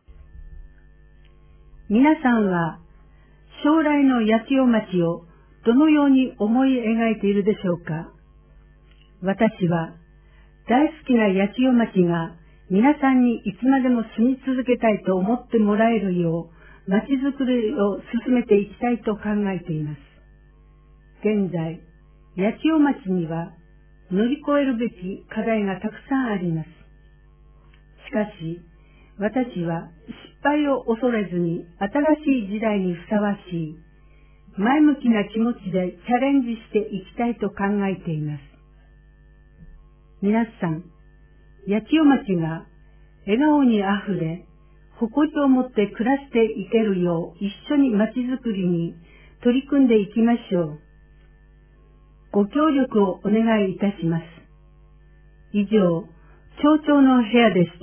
皆さんは将来の八千代町をどのように思い描いているでしょうか。私は大好きな八千代町が皆さんにいつまでも住み続けたいと思ってもらえるよう町づくりを進めていきたいと考えています。現在、八千代町には乗り越えるべき課題がたくさんあります。しかし、私は失敗を恐れずに新しい時代にふさわしい前向きな気持ちでチャレンジしていきたいと考えています。皆さん、八千代町が笑顔にあふれ、誇りを持って暮らしていけるよう一緒に町づくりに取り組んでいきましょう。ご協力をお願いいたします。以上、町長の部屋でした。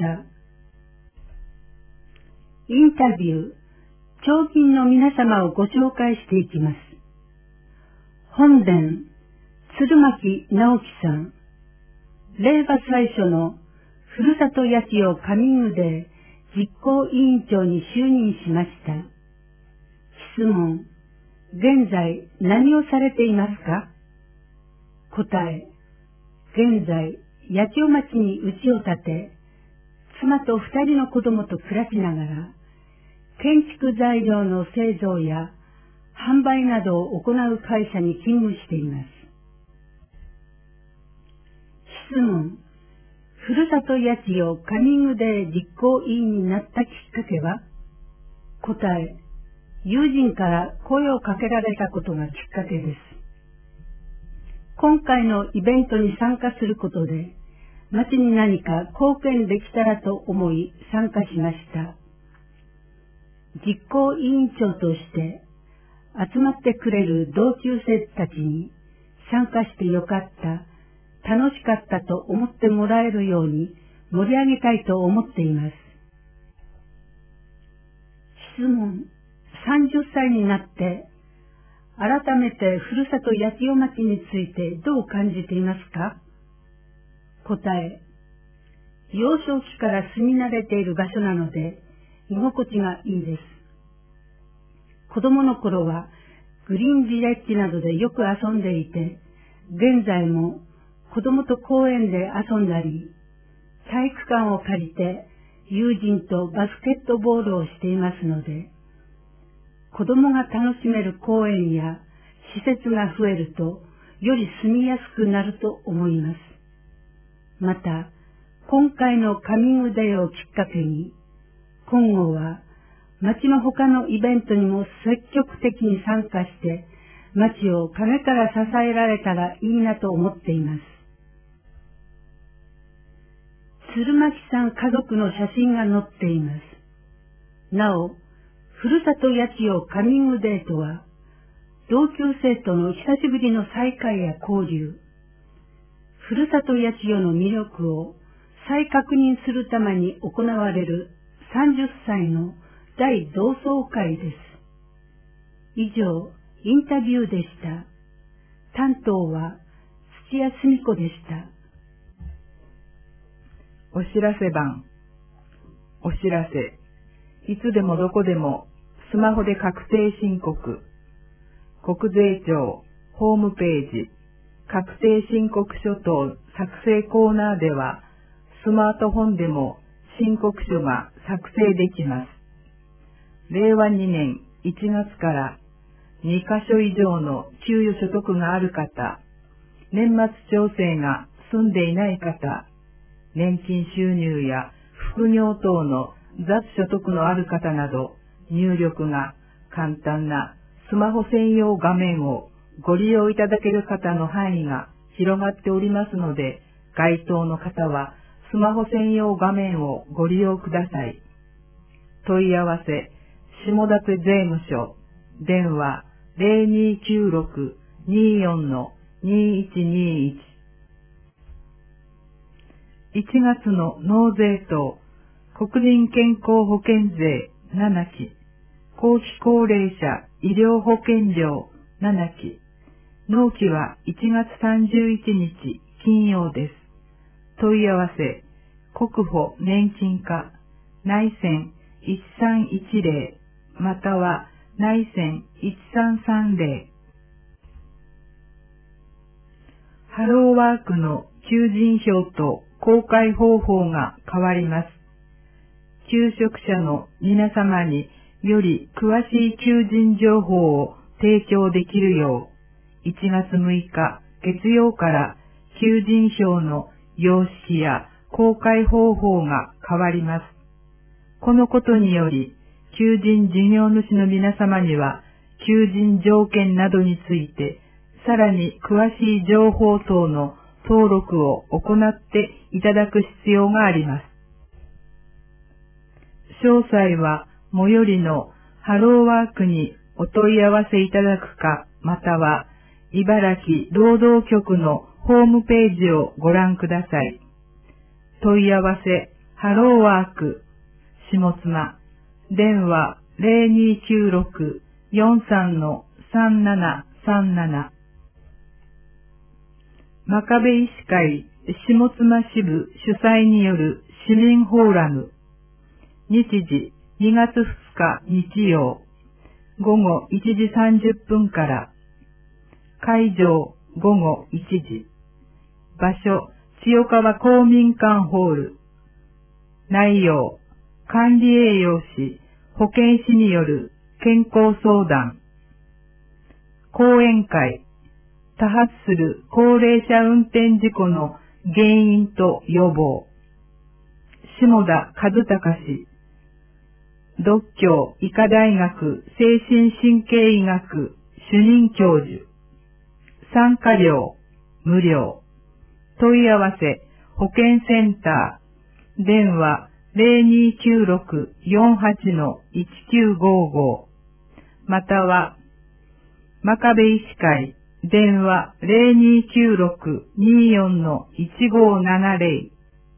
インタビュー、町民の皆様をご紹介していきます。本殿、鶴巻直樹さん。令和最初のふるさと八千代カミングデー実行委員長に就任しました。質問、現在何をされていますか？答え、現在八千代町に家を建て、妻と2人の子供と暮らしながら、建築材料の製造や販売などを行う会社に勤務しています。質問、ふるさと八千代カミングデー実行委員になったきっかけは？答え、友人から声をかけられたことがきっかけです。今回のイベントに参加することで、町に何か貢献できたらと思い参加しました。実行委員長として集まってくれる同級生たちに参加してよかった、楽しかったと思ってもらえるように盛り上げたいと思っています。質問、30歳になって改めてふるさと八千代町についてどう感じていますか？答え、幼少期から住み慣れている場所なので居心地がいいです。子供の頃はグリーンビレッジなどでよく遊んでいて、現在も子供と公園で遊んだり、体育館を借りて友人とバスケットボールをしていますので、子供が楽しめる公園や施設が増えるとより住みやすくなると思います。また、今回のカミングデーをきっかけに、今後は町の他のイベントにも積極的に参加して、町を陰から支えられたらいいなと思っています。鶴巻さん家族の写真が載っています。なお、ふるさと八千代カミングデーとは、同級生との久しぶりの再会や交流、ふるさと八千代の魅力を再確認するために行われる30歳の大同窓会です。以上、インタビューでした。担当は土屋澄子でした。 お知らせ版。お知らせ。いつでもどこでもスマホで確定申告。国税庁ホームページ確定申告書等作成コーナーではスマートフォンでも申告書が作成できます。令和2年1月から2カ所以上の給与所得がある方、年末調整が済んでいない方、年金収入や副業等の雑所得のある方など、入力が簡単なスマホ専用画面をご利用いただける方の範囲が広がっておりますので、該当の方はスマホ専用画面をご利用ください。問い合わせ、下館税務署、電話 0296-24-2800 2121 1月の納税等、国民健康保険税7期、後期高齢者医療保険料7期、納期は1月31日金曜です。問い合わせ、国保年金課、内線1310または内線1330。ハローワークの求人票と公開方法が変わります。求職者の皆様により詳しい求人情報を提供できるよう、1月6日月曜から求人票の様式や公開方法が変わります。このことにより、求人事業主の皆様には、求人条件などについて、さらに詳しい情報等の登録を行っていただく必要があります。詳細は最寄りのハローワークにお問い合わせいただくか、または茨城労働局のホームページをご覧ください。問い合わせハローワーク下妻電話 0296-43-3737 真壁医師会下妻支部主催による市民フォーラム日時2月2日日曜午後1時30分から会場午後1時場所千代川公民館ホール内容管理栄養士保健師による健康相談講演会多発する高齢者運転事故の原因と予防下田和孝氏獨協医科大学精神神経医学主任教授参加料無料問い合わせ保健センター電話 0296-48-1955 または真壁医師会電話 0296-24-1570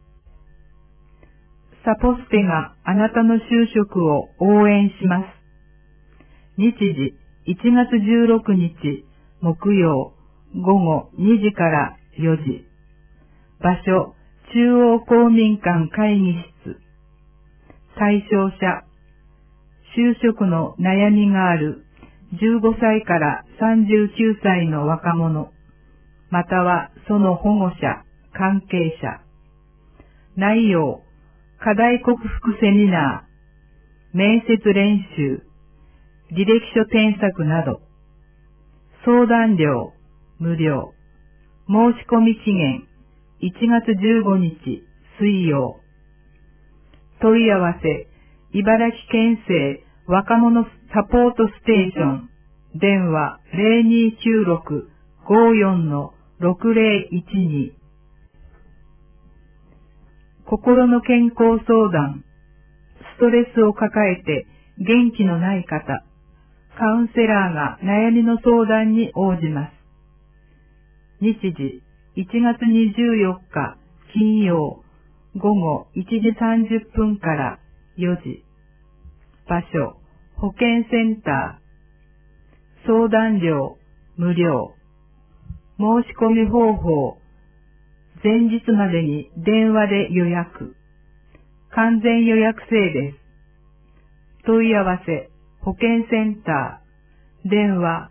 サポステがあなたの就職を応援します。日時1月16日木曜午後2時から4時場所中央公民館会議室対象者就職の悩みがある15歳から39歳の若者またはその保護者関係者内容課題克服セミナー面接練習履歴書添削など相談料無料申し込み期限1月15日水曜問い合わせ茨城県政若者サポートステーション電話 0296-54-6012 心の健康相談ストレスを抱えて元気のない方カウンセラーが悩みの相談に応じます。日時1月24日金曜午後1時30分から4時場所保健センター相談料無料申し込み方法前日までに電話で予約完全予約制です。問い合わせ保健センター電話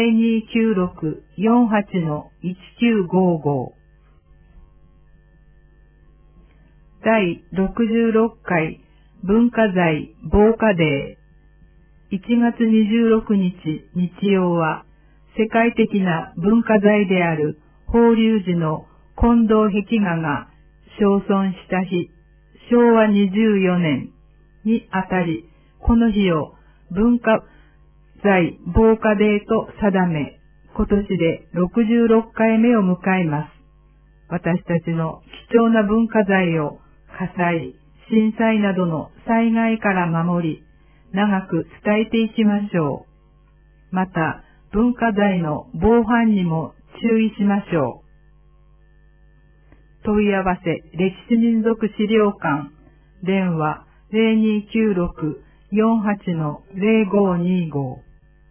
0296-48-1955 第66回文化財防火デー1月26日日曜は世界的な文化財である法隆寺の金堂壁画が焼損した日昭和24年にあたりこの日を文化財防火デーと定め今年で66回目を迎えます。私たちの貴重な文化財を火災、震災などの災害から守り、長く伝えていきましょう。また、文化財の防犯にも注意しましょう。問い合わせ歴史民族資料館電話 0296-48-0525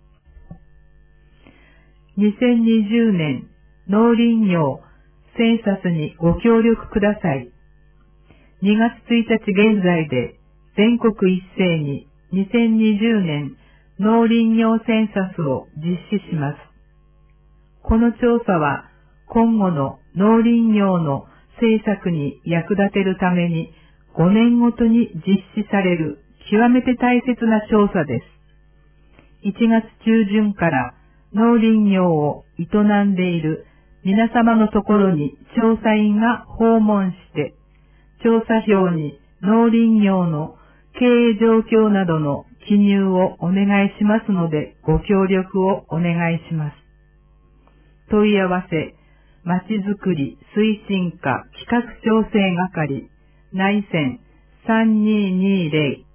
2020年農林業センサスにご協力ください。2月1日現在で全国一斉に2020年農林業センサスを実施します。この調査は今後の農林業の政策に役立てるために5年ごとに実施される極めて大切な調査です。1月中旬から農林業を営んでいる皆様のところに調査員が訪問して、調査票に農林業の経営状況などの記入をお願いしますので、ご協力をお願いします。問い合わせ、まちづくり推進課企画調整係、内線3220。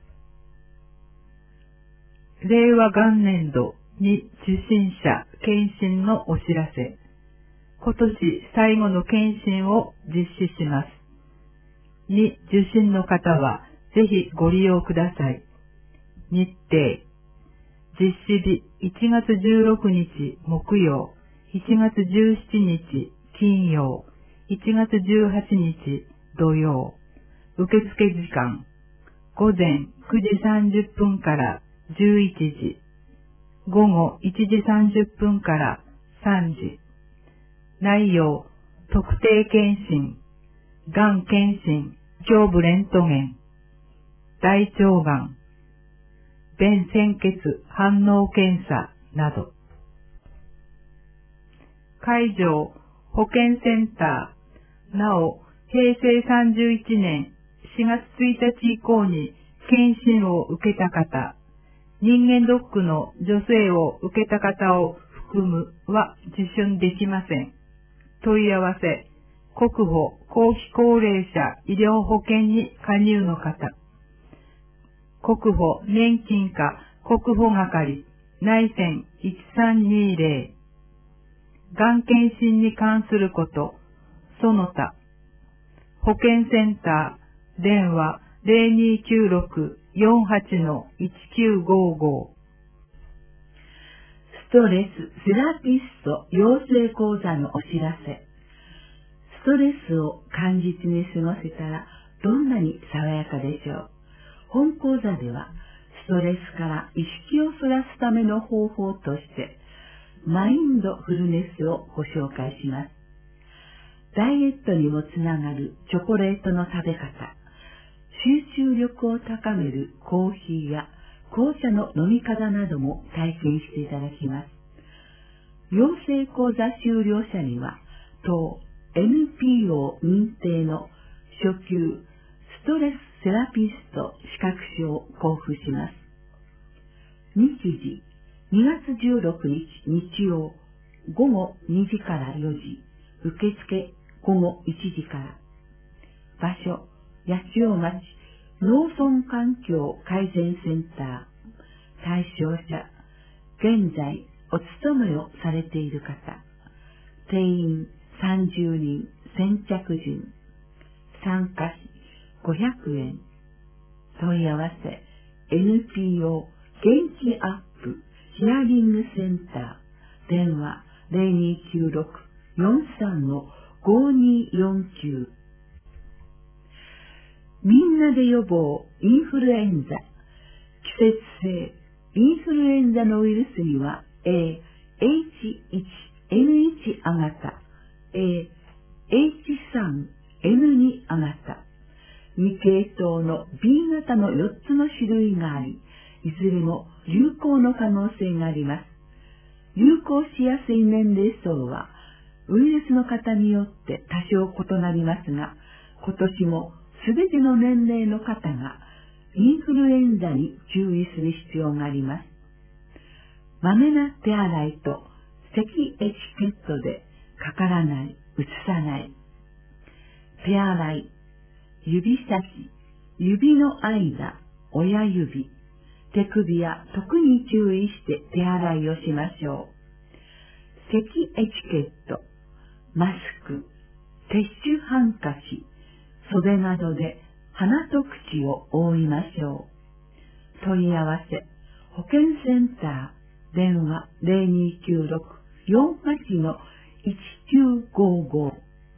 令和元年度に受診者検診のお知らせ。今年最後の検診を実施します。に受診の方はぜひご利用ください。日程。実施日1月16日木曜、1月17日金曜、1月18日土曜。受付時間。午前9時30分から11時。午後1時30分から3時。内容、特定検診、がん検診、胸部レントゲン、大腸がん、便潜血反応検査など。会場、保健センター、なお、平成31年4月1日以降に検診を受けた方、人間ドックの女性を受けた方を含むは受診できません。問い合わせ、国保後期高齢者医療保険に加入の方、国保年金課国保係、内線1320、がん検診に関すること、その他、保健センター、電話0296-48-1955。 ストレスセラピスト養成講座のお知らせ。ストレスを感実に過ごせたらどんなに爽やかでしょう。本講座ではストレスから意識をそらすための方法としてマインドフルネスをご紹介します。ダイエットにもつながるチョコレートの食べ方、集中力を高めるコーヒーや紅茶の飲み方なども体験していただきます。養成講座修了者には当 NPO 認定の初級ストレスセラピスト資格証を交付します。日時2月16日日曜午後2時から4時、受付午後1時から。場所、八千代町農村環境改善センター。対象者、現在お勤めをされている方。定員30人、先着順。参加費500円。問い合わせ、NPO 元気アップヒアリングセンター。電話0296-43-5249。みんなで予防インフルエンザ。季節性インフルエンザのウイルスには A、H1N1 亜型、A、H3N2 亜型、2系統の B 型の4つの種類があり、いずれも流行の可能性があります。流行しやすい年齢層はウイルスの型によって多少異なりますが、今年もすべての年齢の方がインフルエンザに注意する必要があります。まめな手洗いと咳エチケットでかからない、うつさない。手洗い、指先、指の間、親指、手首や特に注意して手洗いをしましょう。 適エチケット、マスク、ティッシュハンカチ、袖などで鼻と口を覆いましょう。問い合わせ、保健センター、電話0296-48-1955。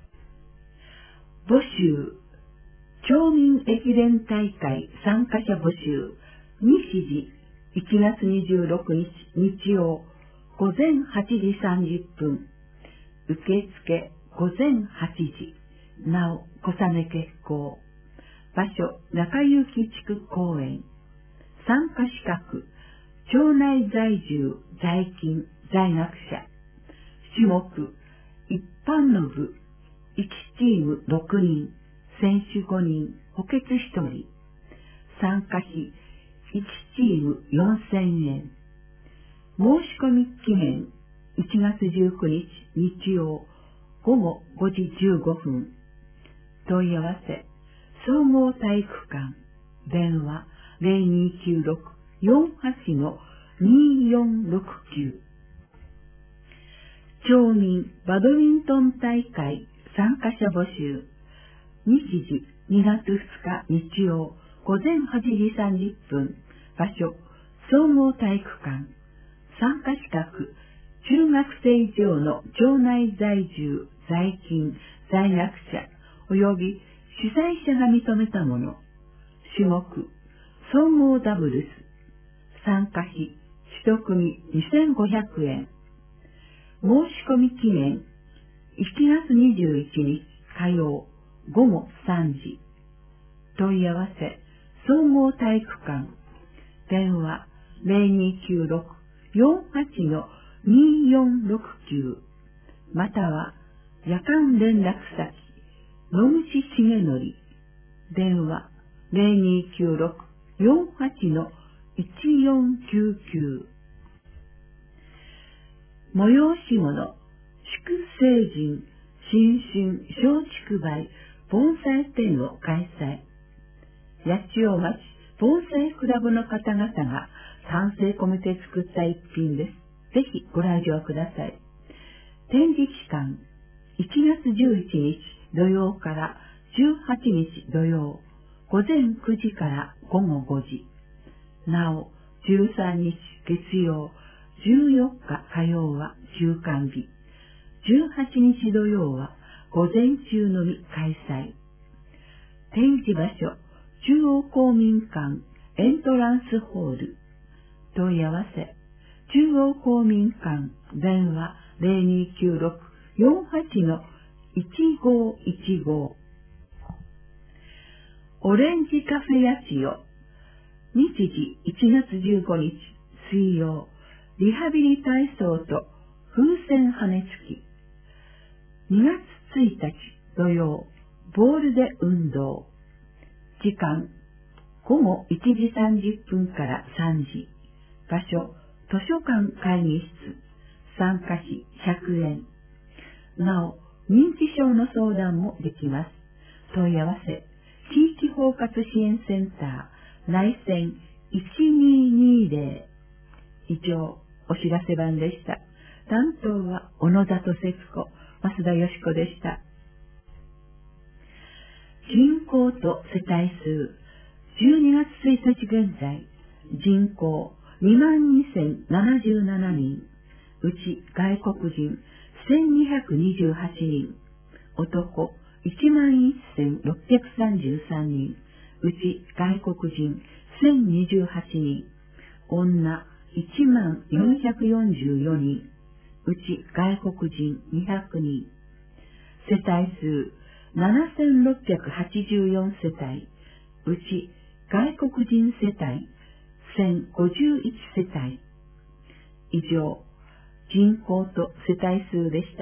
募集、町民駅伝大会参加者募集、日時、1月26日日曜、午前8時30分。受付、午前8時。なお、小雨決行。場所、中結地区公園。参加資格、町内在住、在勤、在学者。種目、一般の部、1チーム6人、選手5人、補欠1人。参加費、1チーム4000円。申し込み期限、1月19日日曜、午後5時15分。問い合わせ、総合体育館、電話0296-48-2469。町民バドミントン大会参加者募集。日時2月2日日曜午前8時30分。場所、総合体育館。参加資格、中学生以上の町内在住、在勤、在学者、及び主催者が認めたもの。種目、総合ダブルス。参加費、1組2500円。申し込み期限、1月21日火曜、午後3時。問い合わせ、総合体育館。電話0296-48-2469。または、夜間連絡先、野口重則。電話0296-48-1499。催し物、祝成人、新春松竹梅盆栽展を開催。八千代町盆栽クラブの方々が賛成込めて作った一品です。ぜひご来場ください。展示期間、1月11日土曜から18日土曜、午前9時から午後5時。なお、13日月曜、14日火曜は休館日。18日土曜は午前中のみ開催。展示場所、中央公民館エントランスホール。問い合わせ、中央公民館電話0296-48-1515。オレンジカフェ八千代。日時1月15日水曜、リハビリ体操と風船羽根つき。2月1日土曜、ボールで運動。時間、午後1時30分から3時。場所、図書館会議室。参加費100円。なお、認知症の相談もできます。問い合わせ、地域包括支援センター、内線1220。以上、お知らせ版でした。担当は小野里節子、増田よし子でした。人口と世帯数、12月1日現在、人口22,077人、うち外国人1,228人、男11,633人、うち外国人1,028人、女14,444人、うち外国人200人、世帯数7,684世帯、うち外国人世帯1,051世帯。以上、人口と世帯数でした。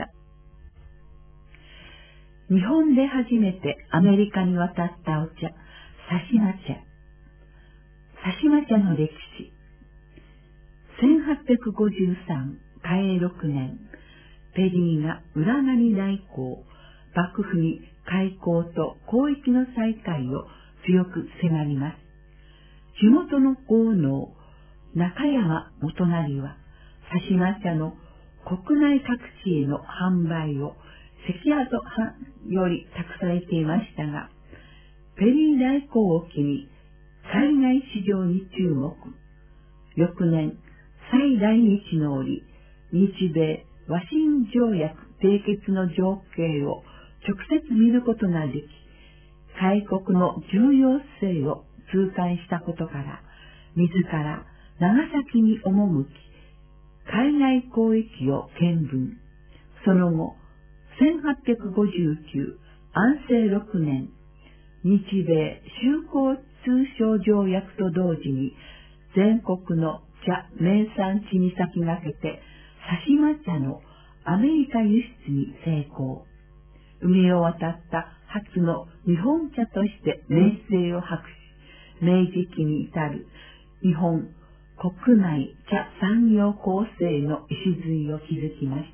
日本で初めてアメリカに渡ったお茶、さしま茶。さしま茶の歴史。1853、嘉永6年、ペリーが浦上代行、幕府に開港と交易の再開を強く迫ります。地元の豪農、中山元就は、さしま茶の国内各地への販売を関宿より託されていましたが、ペリー来航を機に海外市場に注目。翌年、再来日の折、日米和親条約締結の情景を直接見ることができ、開国の重要性を痛感したことから、自ら長崎に赴き、海外交易を見聞。その後、1859安政6年、日米修好通商条約と同時に、全国の茶名産地に先駆けて、佐島茶のアメリカ輸出に成功。海を渡った初の日本茶として名声を博し、明治期に至る日本国内茶産業構成の礎を築きました。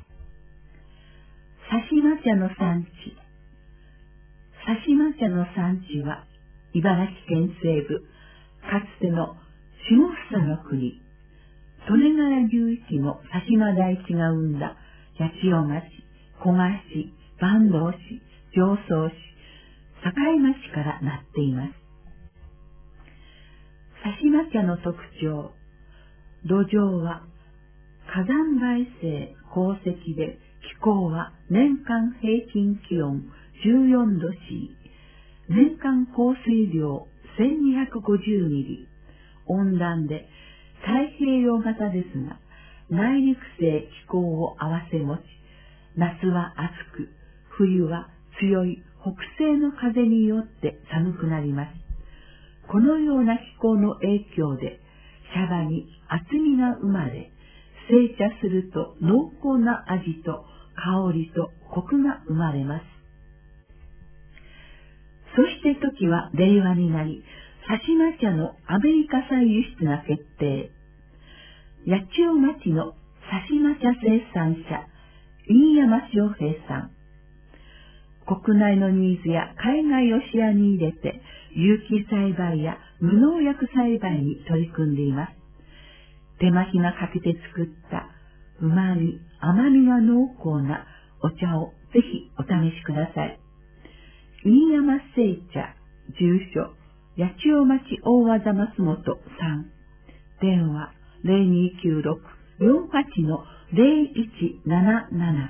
佐島茶の産地。佐島茶の産地は、茨城県西部、かつての下総の国、利根川流域の佐島台地が生んだ八千代町、古河市、坂東市、常総市、境町からなっています。佐島茶の特徴、土壌は火山灰性鉱石で、気候は年間平均気温14度 C、年間降水量1250ミリ、温暖で太平洋型ですが、内陸性気候を合わせ持ち、夏は暑く、冬は強い北西の風によって寒くなります。このような気候の影響で、茶葉に厚みが生まれ、製茶すると濃厚な味と香りとコクが生まれます。そして時は令和になり、佐島茶のアメリカ産輸出が決定。八千代町の佐島茶生産者、飯山昌平さん。国内のニーズや海外を視野に入れて、有機栽培や無農薬栽培に取り組んでいます。手間暇かけて作った旨味、甘みが濃厚なお茶をぜひお試しください。飯山製茶、住所、八千代町大和田松本3、電話0296-48-0177。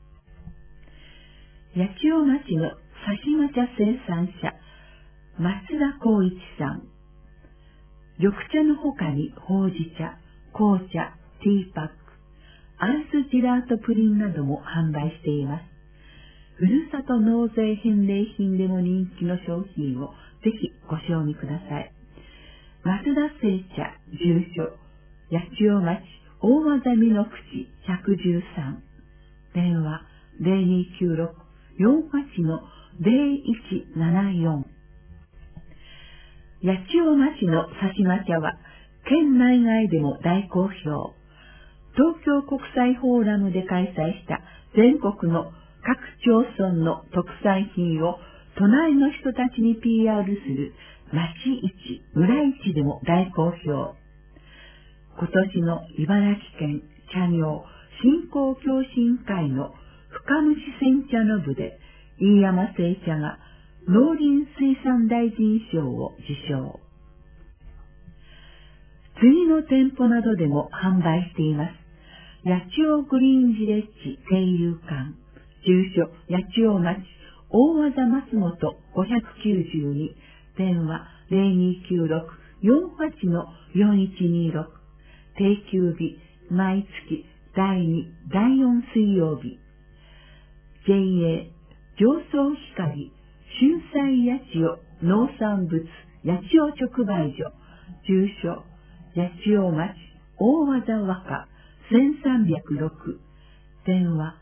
八千代町の佐島茶生産者、松田光一さん。緑茶の他にほうじ茶、紅茶、ティーパック、アイスジェラートプリンなども販売しています。ふるさと納税返礼品でも人気の商品をぜひご賞味ください。松田製茶、住所、八千代町大和田美の口113、電話0296-48-0174。八千代町の佐島茶は県内外でも大好評。東京国際フォーラムで開催した全国の各町村の特産品を都内の人たちに PR する町市、村市でも大好評。今年の茨城県茶業振興共進会の深蒸し煎茶の部で飯山製茶が農林水産大臣賞を受賞。次の店舗などでも販売しています。八千代グリーンビレッジ経由館、住所八千代町大和田松本592、電話0296-48-4126、定休日毎月第2、第4水曜日。JA 上総光春菜八千代農産物八千代直売所、住所八千代町大和田和歌1306、電話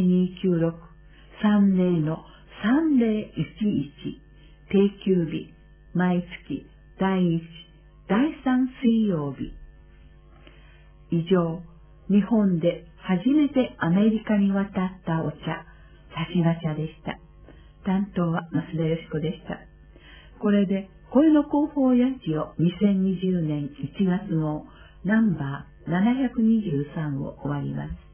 0296-30-3011、定休日毎月第1、第3水曜日。以上、日本で初めてアメリカに渡ったお茶、佐島茶でした。担当は増田よし子でした。これで、声の広報八千代2020年1月号ナンバー723を終わります。